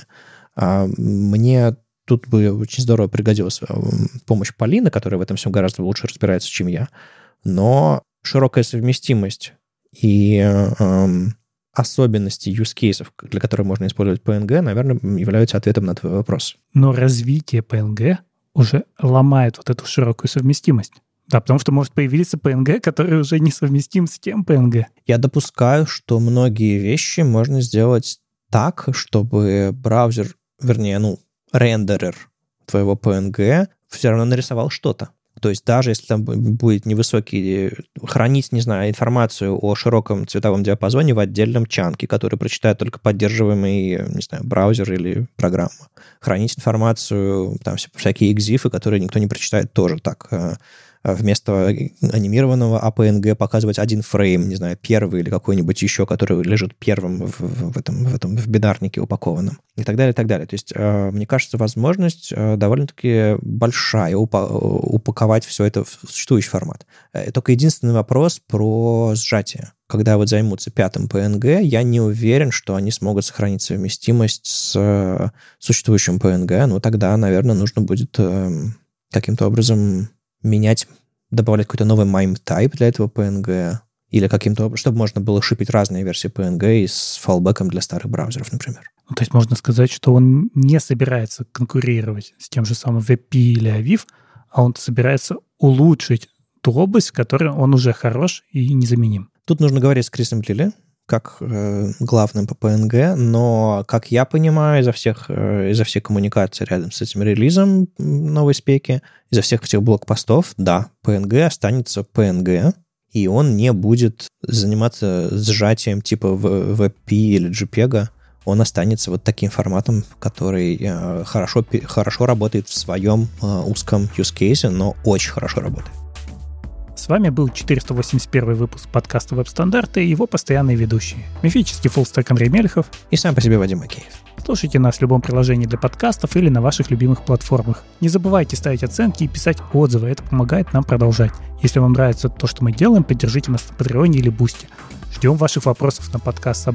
Мне тут бы очень здорово пригодилась помощь Полины, которая в этом всем гораздо лучше разбирается, чем я. Но широкая совместимость и особенности use-кейсов, для которых можно использовать PNG, наверное, являются ответом на твой вопрос. Но развитие PNG уже ломает вот эту широкую совместимость. Да, потому что может появиться PNG, который уже не совместим с тем PNG. Я допускаю, что многие вещи можно сделать так, чтобы браузер, вернее, рендерер твоего PNG все равно нарисовал что-то. То есть даже если там будет невысокий, хранить, не знаю, информацию о широком цветовом диапазоне в отдельном чанке, который прочитает только поддерживаемый, не знаю, браузер или программа. Хранить информацию, там всякие экзифы, которые никто не прочитает, тоже так. Вместо анимированного APNG показывать один фрейм, не знаю, первый или какой-нибудь еще, который лежит первым в бинарнике упакованном. И так далее, и так далее. То есть, мне кажется, возможность довольно-таки большая упаковать все это в существующий формат. Только единственный вопрос про сжатие. Когда вот займутся 5-м PNG, я не уверен, что они смогут сохранить совместимость с существующим PNG. Тогда, наверное, нужно будет каким-то образом добавлять какой-то новый MIME type для этого PNG, или каким-то образом, чтобы можно было шипить разные версии PNG и с фаллбэком для старых браузеров, например. То есть можно сказать, что он не собирается конкурировать с тем же самым WebP или Aviv, а он собирается улучшить ту область, в которой он уже хорош и незаменим. Тут нужно говорить с Крисом Лилли, как главным по PNG, но, как я понимаю, изо всей коммуникации рядом с этим релизом новой спеки, изо всех этих блокпостов, да, PNG останется PNG, и он не будет заниматься сжатием типа WebP или JPEG. Он останется вот таким форматом, который хорошо работает в своем узком use case, но очень хорошо работает. С вами был 481 выпуск подкаста «Веб-стандарты» и его постоянные ведущие. Мифический фуллстек Андрей Мелехов и сам по себе Вадим Макеев. Слушайте нас в любом приложении для подкастов или на ваших любимых платформах. Не забывайте ставить оценки и писать отзывы, это помогает нам продолжать. Если вам нравится то, что мы делаем, поддержите нас на Патреоне или Бусти. Ждем ваших вопросов на подкаст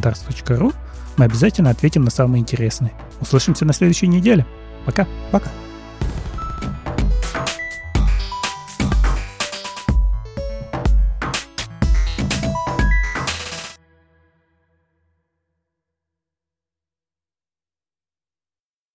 @web-standards.ru. Мы обязательно ответим на самые интересные. Услышимся на следующей неделе. Пока. Пока.